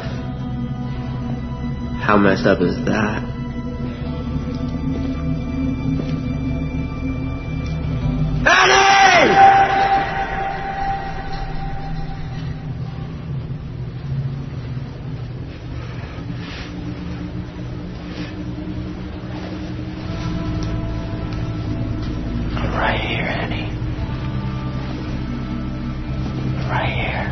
How messed up is that? Annie! Right here, Annie. Right here.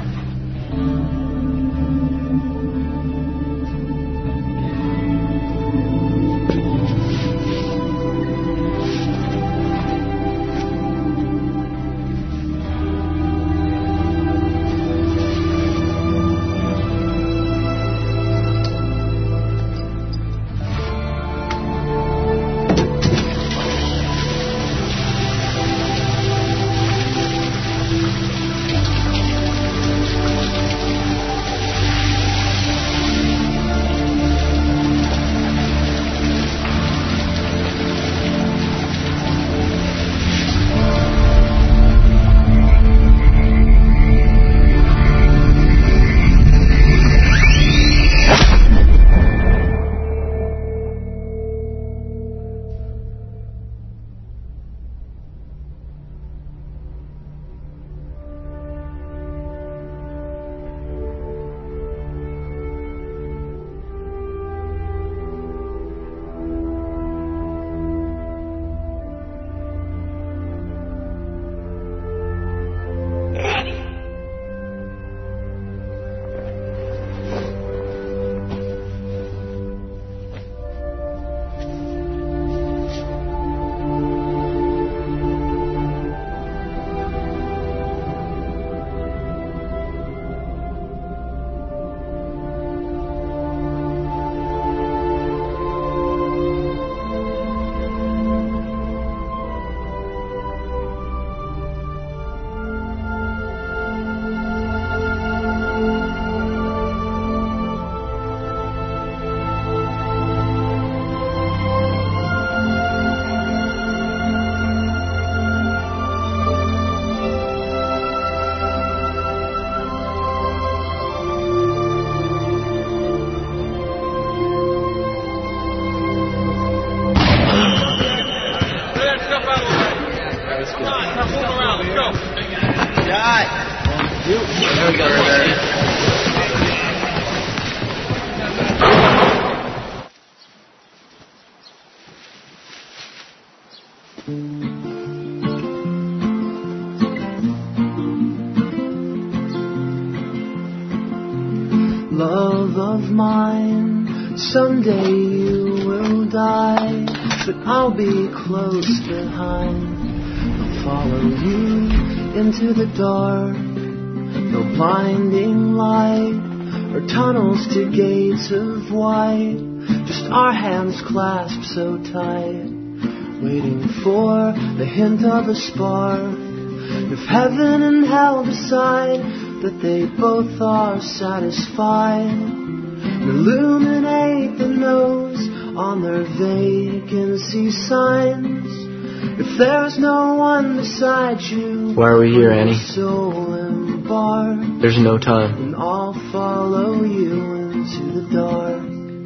Love of mine, someday you will die, but I'll be close behind. I'll follow you into the dark. No blinding light or tunnels to gates of white. Just our hands clasped so tight, waiting for the hint of a spark. If heaven and hell decide that they both are satisfied, illuminate the nose on their vacancy signs. If there's no one beside you, why are we here, Annie? Soul embarked, there's no time. And I'll follow you into the dark.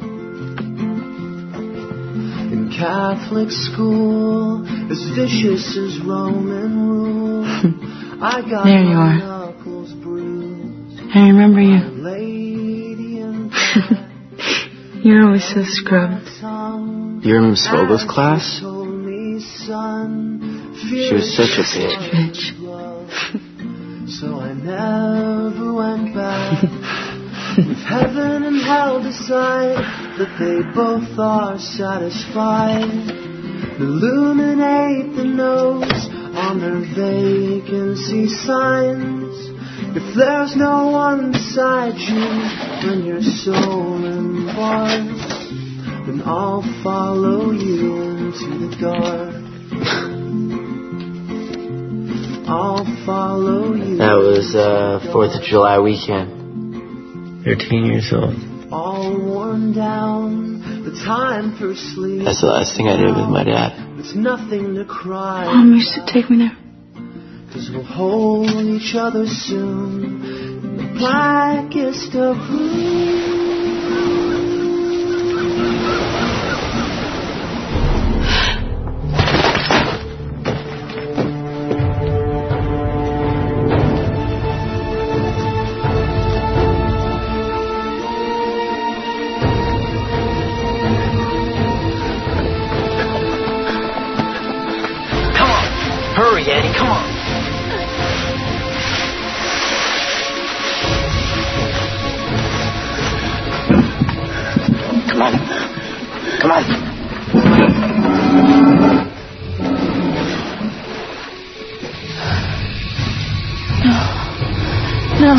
In Catholic school, as vicious as Roman rule, I got there you are. knuckles bruised. I remember you. You're always so scrubbed. You remember Svogel's class? She was such a bitch. So I never went back. If heaven and hell decide that they both are satisfied, illuminate the nose on their vacancy signs. If there's no one beside you when your soul embarks, then I'll follow you into the dark. I'll follow you. That was 4th of July weekend. 13 years old. All worn down, the time for sleep. That's the last thing I did with my dad. It's nothing to cry. Mom used to take me there. 'Cause we'll hold each other soon in the blackest of rooms. Hurry, Annie, come on. Come on. Come on. No.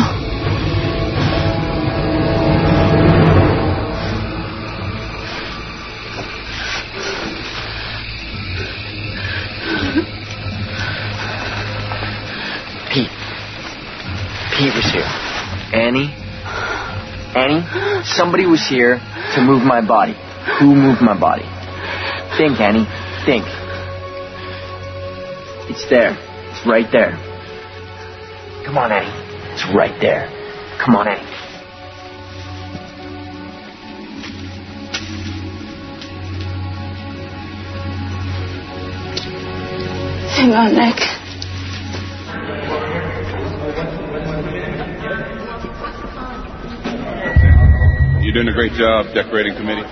Pete was here. Annie, somebody was here to move my body. Who moved my body? Think, Annie, think. It's there. It's right there. Come on, Annie. It's right there. Come on, Annie. Hang on, Nick. You're doing a great job, decorating committee.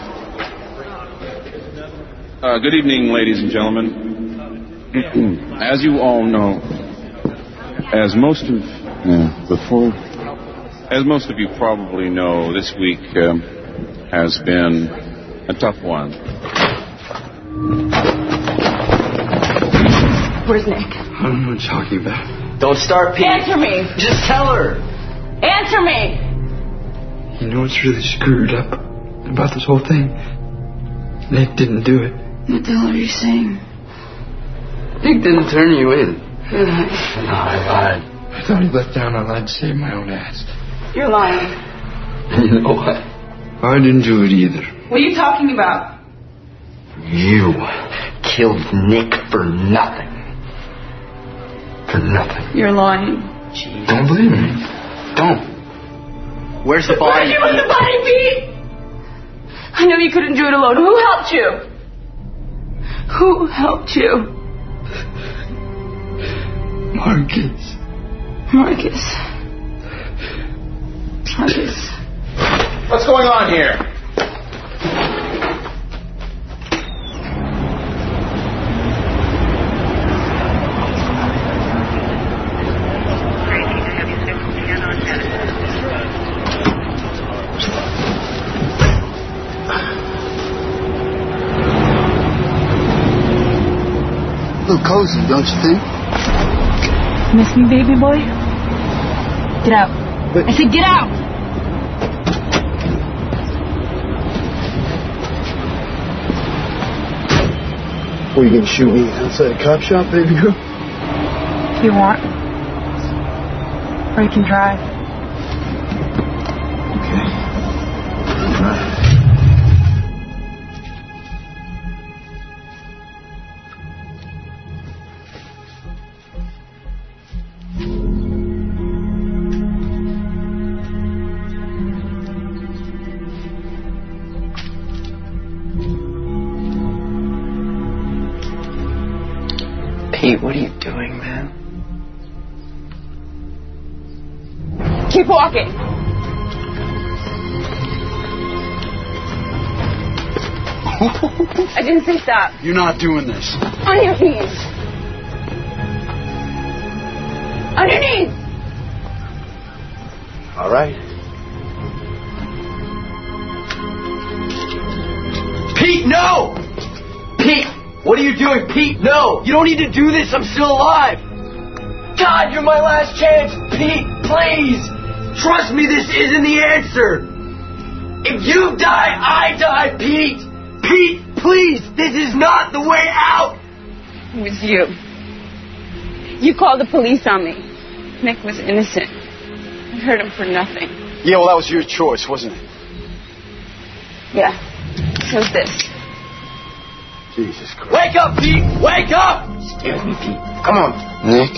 Good evening, ladies and gentlemen. As you all know, as most of you probably know, this week has been a tough one. Where's Nick? I don't know what you're talking about. Don't start, Pete. Answer me. Just tell her. Answer me. You know what's really screwed up about this whole thing? Nick didn't do it. What the hell are you saying? Nick didn't turn you in. You're lying. No, I lied. I thought he left down I lied to save my own ass. You're lying. And you know what? I didn't do it either. What are you talking about? You killed Nick for nothing. For nothing. You're lying. Jeez. Don't believe me. Don't. Where's the body? Where'd you put the body, Pete? I know you couldn't do it alone. Who helped you? Who helped you? Marcus. What's going on here? cozy, don't you think? Miss me, baby boy? Get out. But I said get out! What, are you gonna shoot me outside a cop shop, baby girl? If you want. Or you can drive. Okay. Drive. Pete, what are you doing, man? Keep walking. I didn't say stop. You're not doing this. On your knees. On your knees. All right. Pete, no! Pete, what are you doing? Pete, no! You don't need to do this. I'm still alive. God, you're my last chance. Pete, please. Trust me, this isn't the answer. If you die, I die, Pete. Pete, please. This is not the way out. It was you. You called the police on me. Nick was innocent. I hurt him for nothing. Yeah, well, that was your choice, wasn't it? Yeah. So was this. Jesus Christ. Wake up, Pete! Wake up! Stay with me, Pete. Come on. Nick?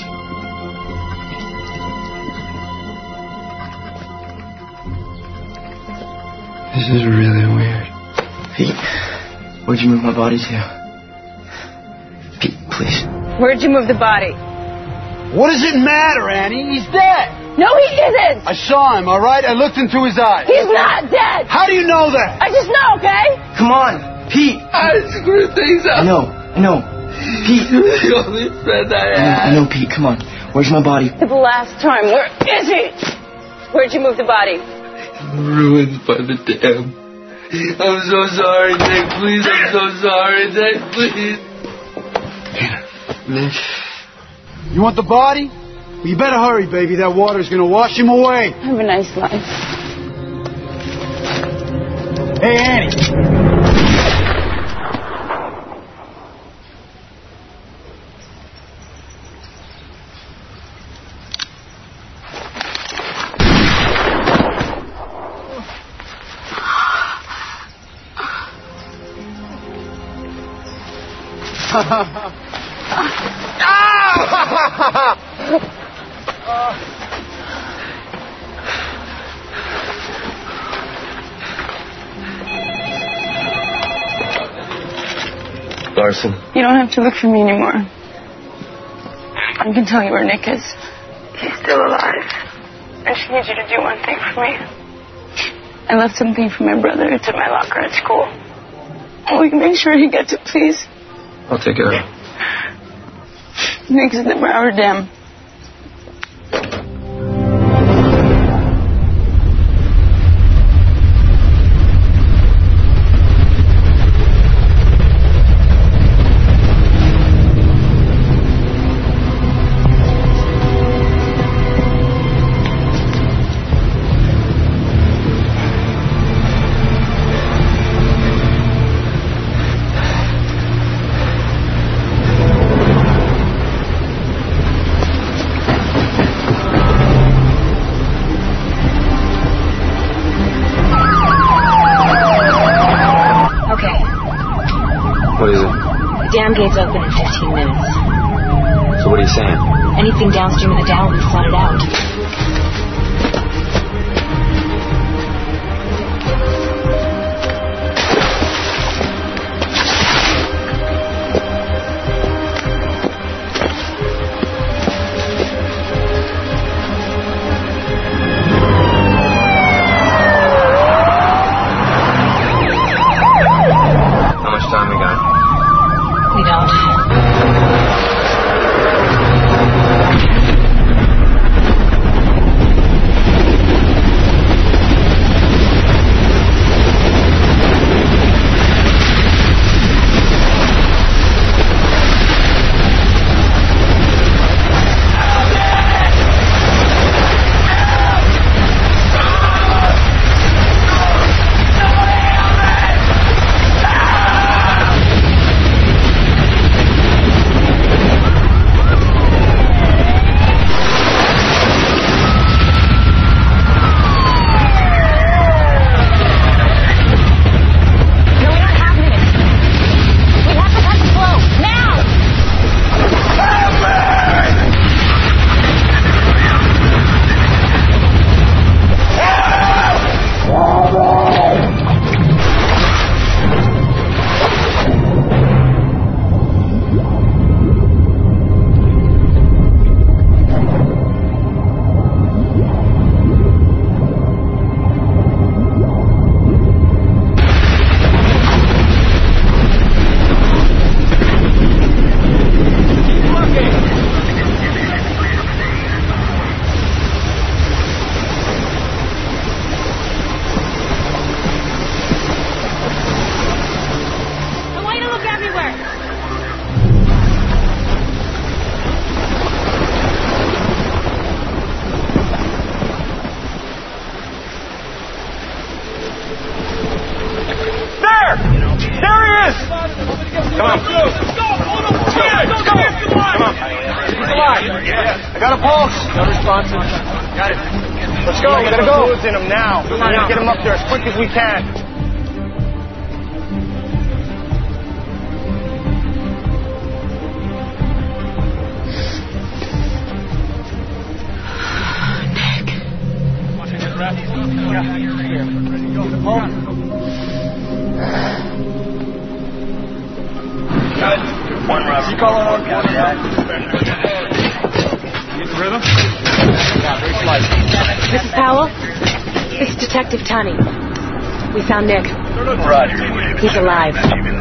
This is really weird. Pete, where'd you move my body to? Pete, please. Where'd you move the body? What does it matter, Annie? He's dead. No, he isn't. I saw him, all right? I looked into his eyes. He's not dead. How do you know that? I just know, okay? Come on, Pete. I screwed things up. I know. Pete. You're the only friend I have. I know, Pete. Come on. Where's my body? For the last time, where is he? Where'd you move the body? Ruined by the dam. I'm so sorry, Nick. Please, I'm so sorry, Nick. Please. Nick. You want the body? Well, you better hurry, baby. That water's gonna wash him away. Have a nice life. Hey, Annie. Larson. You don't have to look for me anymore. I can tell you where Nick is. He's still alive. I just need you to do one thing for me. I left something for my brother. It's in my locker at school. Will you make sure he gets it, please? I'll take care of it. Nick's in the Broward Dam. Dam gate's open in 15 minutes. So what are you saying? Anything downstream of the dam will be flooded out. How much time we got? We don't. Come on. Let's go. Come on. He's alive. I got a pulse. No response. Got it. Let's go. We gotta go. Fluids in him now. Come on. Get him up there as quick as we can. One round. You calling on one? Get the rhythm? Mrs. Powell, this is Detective Tunney. We found Nick. He's alive.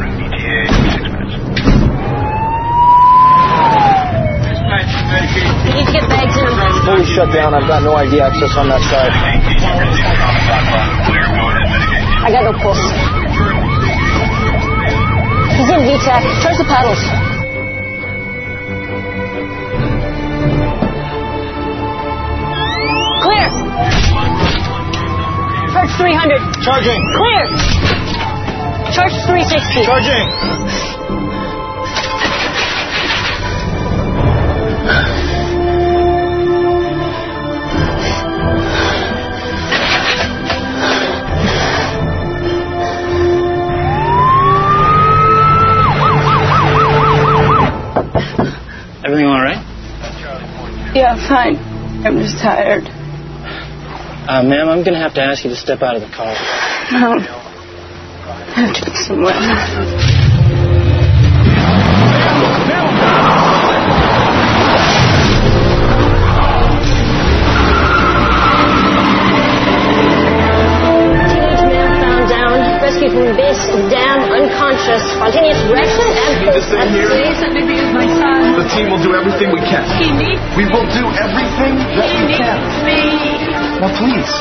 You need to get bags in. Fully shut down. I've got no ID access on that side. I got no pulse. He's in VTAC. Charge the paddles. Clear. Charge 300. Charging. Clear. Charge 360. Charging. Everything all right? Yeah, fine. I'm just tired. Ma'am, I'm going to have to ask you to step out of the car. No. I have to go somewhere. Rescued from base of dam, unconscious, spontaneous erection, and Please let me be with my son. The team will do everything we can. He needs We will do everything that we can. me. Now, please.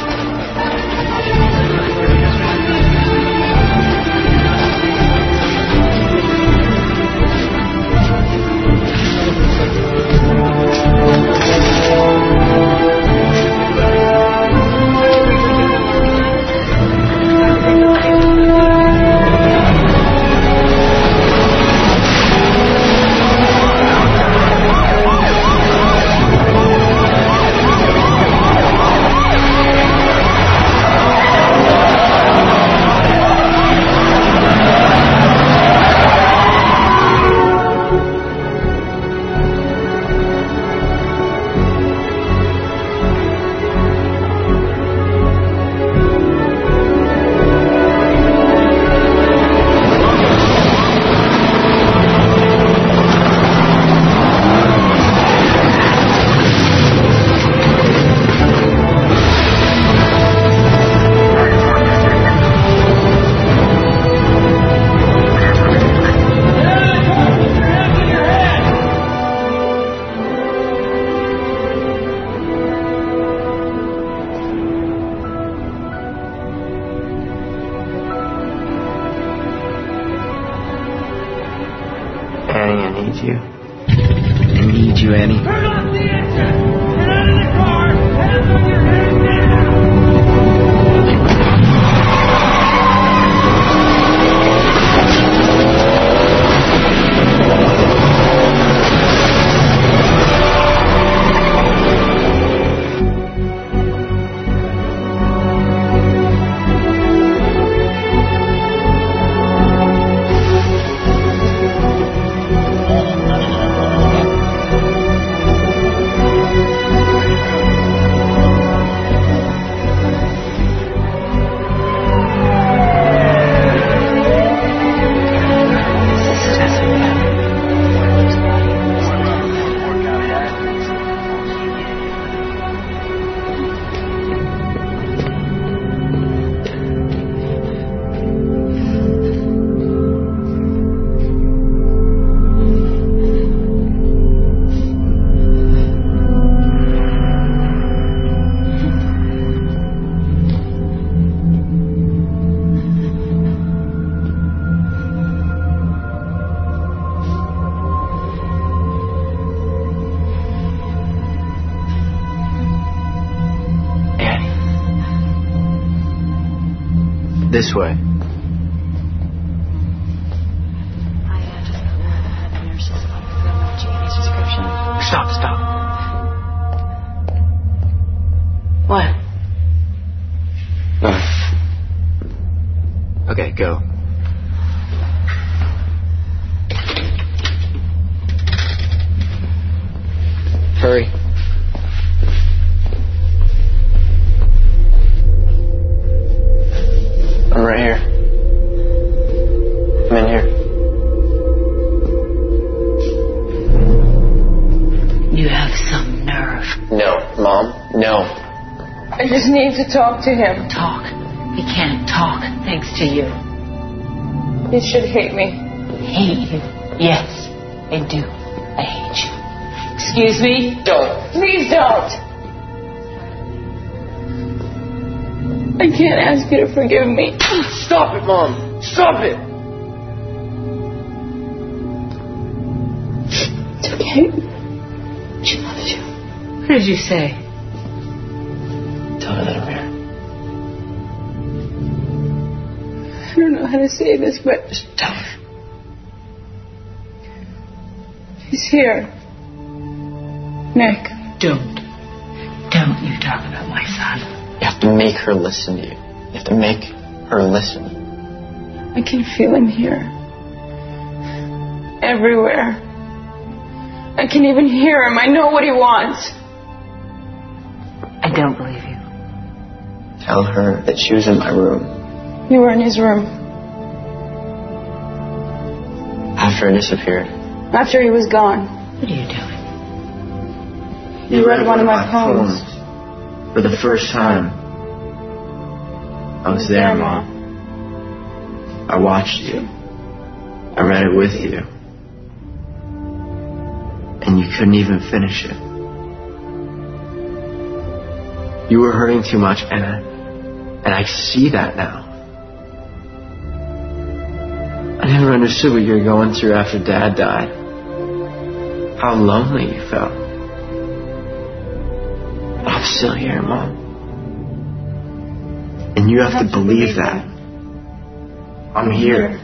Annie, I need you. I need you, Annie. Turn off the engine! Get out of the car! Hands on your head now! This way. Okay, go. Hurry. I'm right here. I'm in here. You have some nerve. No, Mom, no. I just need to talk to him. Talk. He can't talk thanks to you. He should hate me. Hate you? Yes, I do. I hate you. Excuse me? Don't. Please don't. I can't ask you to forgive me. Stop it, Mom. Stop it. It's okay. She loves you. What did you say? Tell her that I'm here. I don't know how to say this, but Just tell her. he's here. Nick. Don't you talk about my son. You have to make her listen to you. You have to make her listen. I can feel him here. Everywhere. I can even hear him. I know what he wants. I don't believe you. Tell her that she was in my room. You were in his room. After I disappeared. After he was gone. What are you doing? You read one of my poems. For the first time. I was there, Mom. I watched you. I read it with you. And you couldn't even finish it. You were hurting too much, and I see that now. I never understood what you were going through after Dad died. How lonely you felt. But I'm still here, Mom. And you have to believe that. I'm here.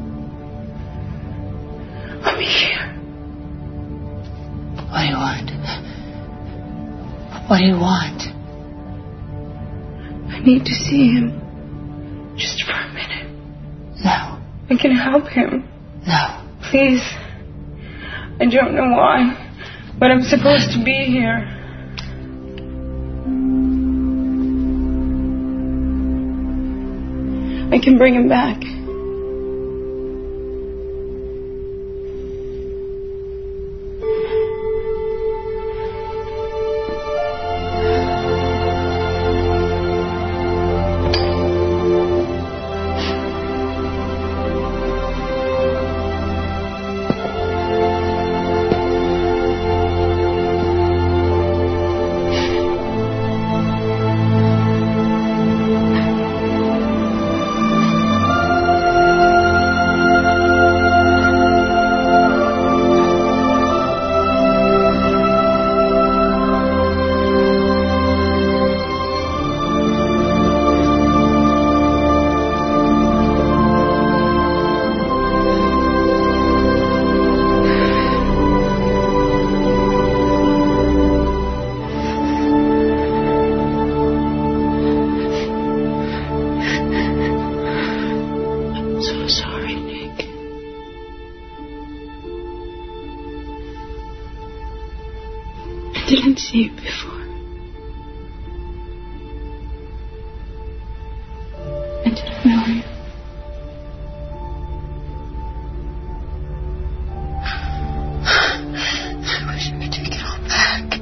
I'm here. What do you want? What do you want? I need to see him. Just for a minute. No. I can help him. No. Please. I don't know why, but I'm supposed to be here. I can bring him back. I didn't see it before. I didn't know you. I wish I could take it all back.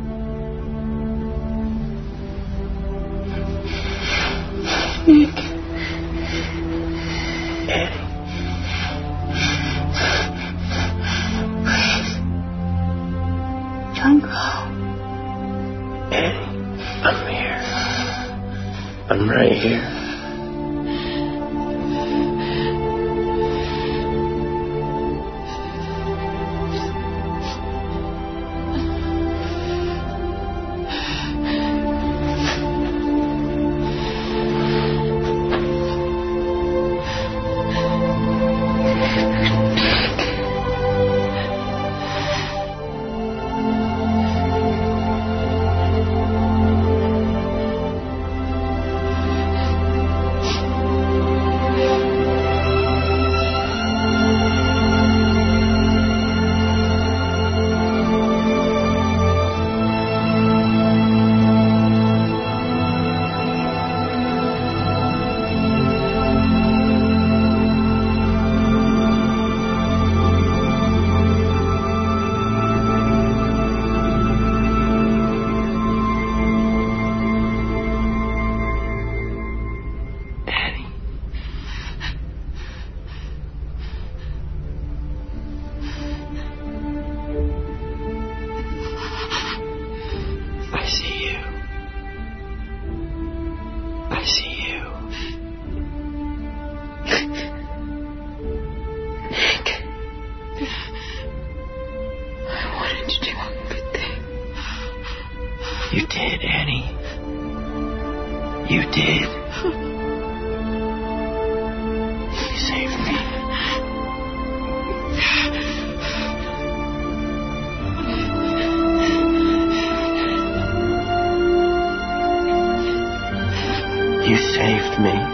Nick. Don't go. I'm here. I'm right here. You saved me. You saved me.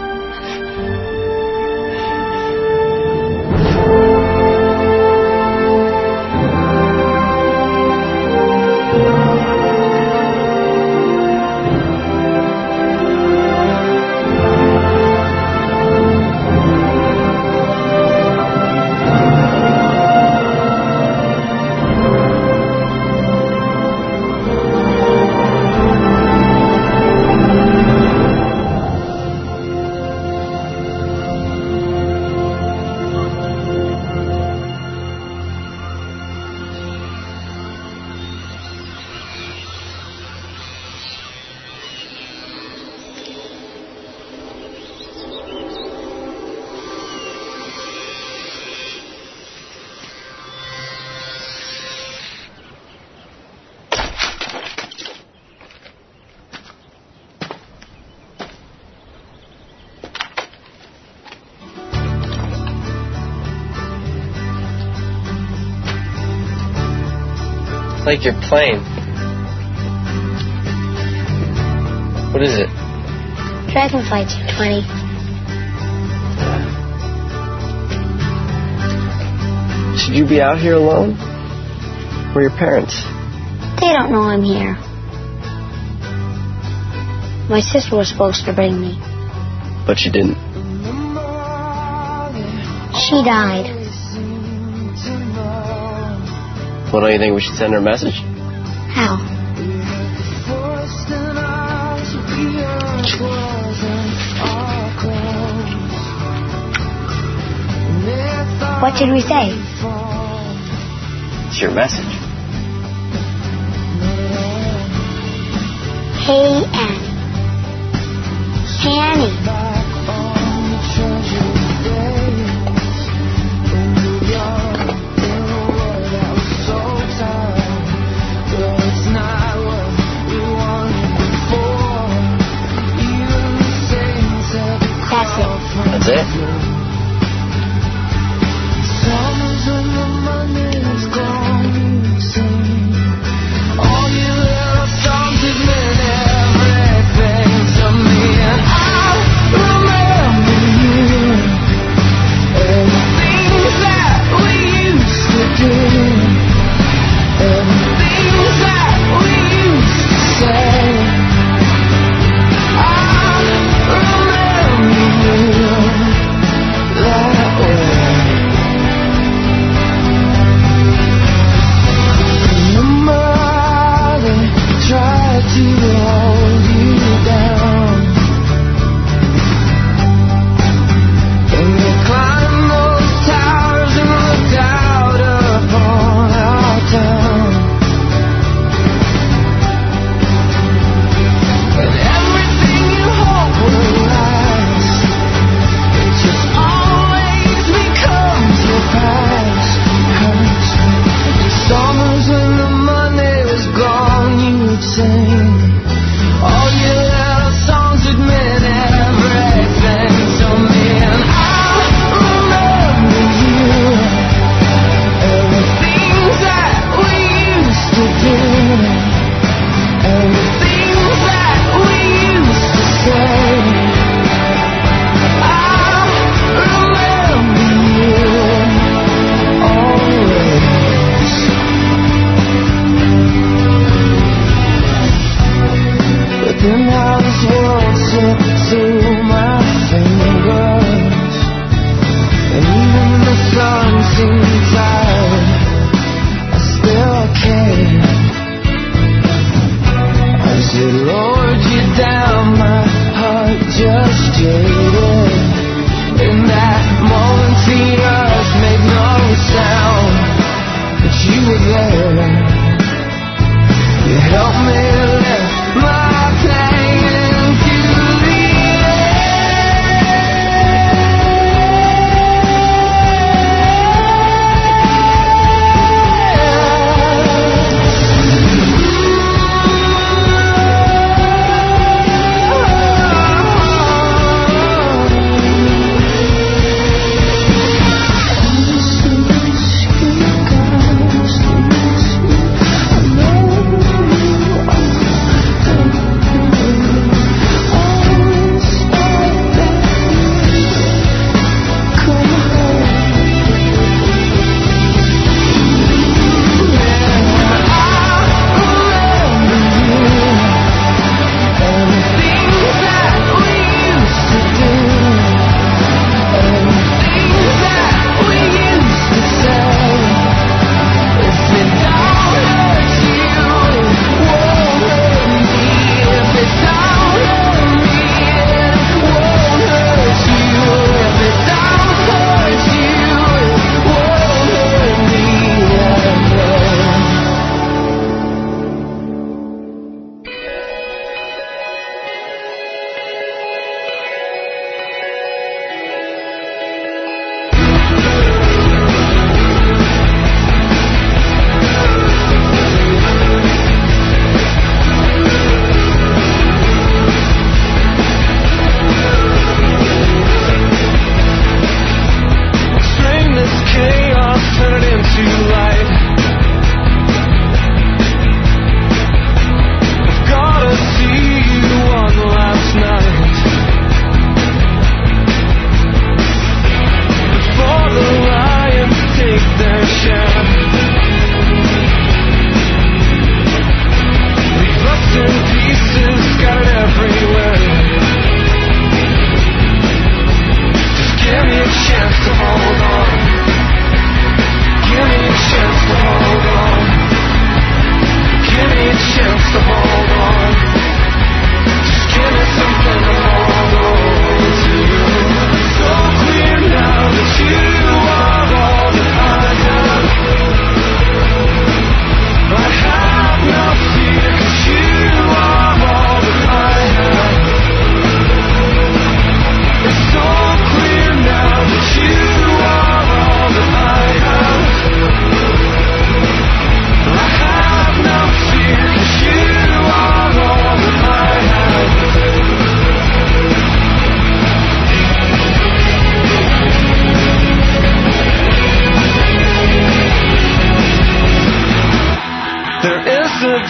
Like your plane. What is it? Dragonfly 220. Should you be out here alone? Where are your parents? They don't know I'm here. My sister was supposed to bring me. But she didn't. She died. Well, don't you think we should send her a message? How? What did we say? It's your message. Hey, Annie. Hey, Annie. That's it?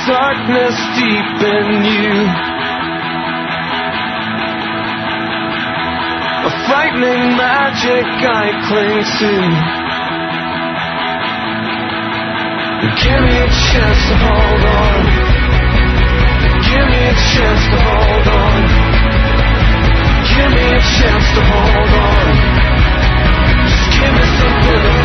darkness deep in you. A frightening magic I cling to. Give me a chance to hold on. Give me a chance to hold on. Give me a chance to hold on. Just give me something to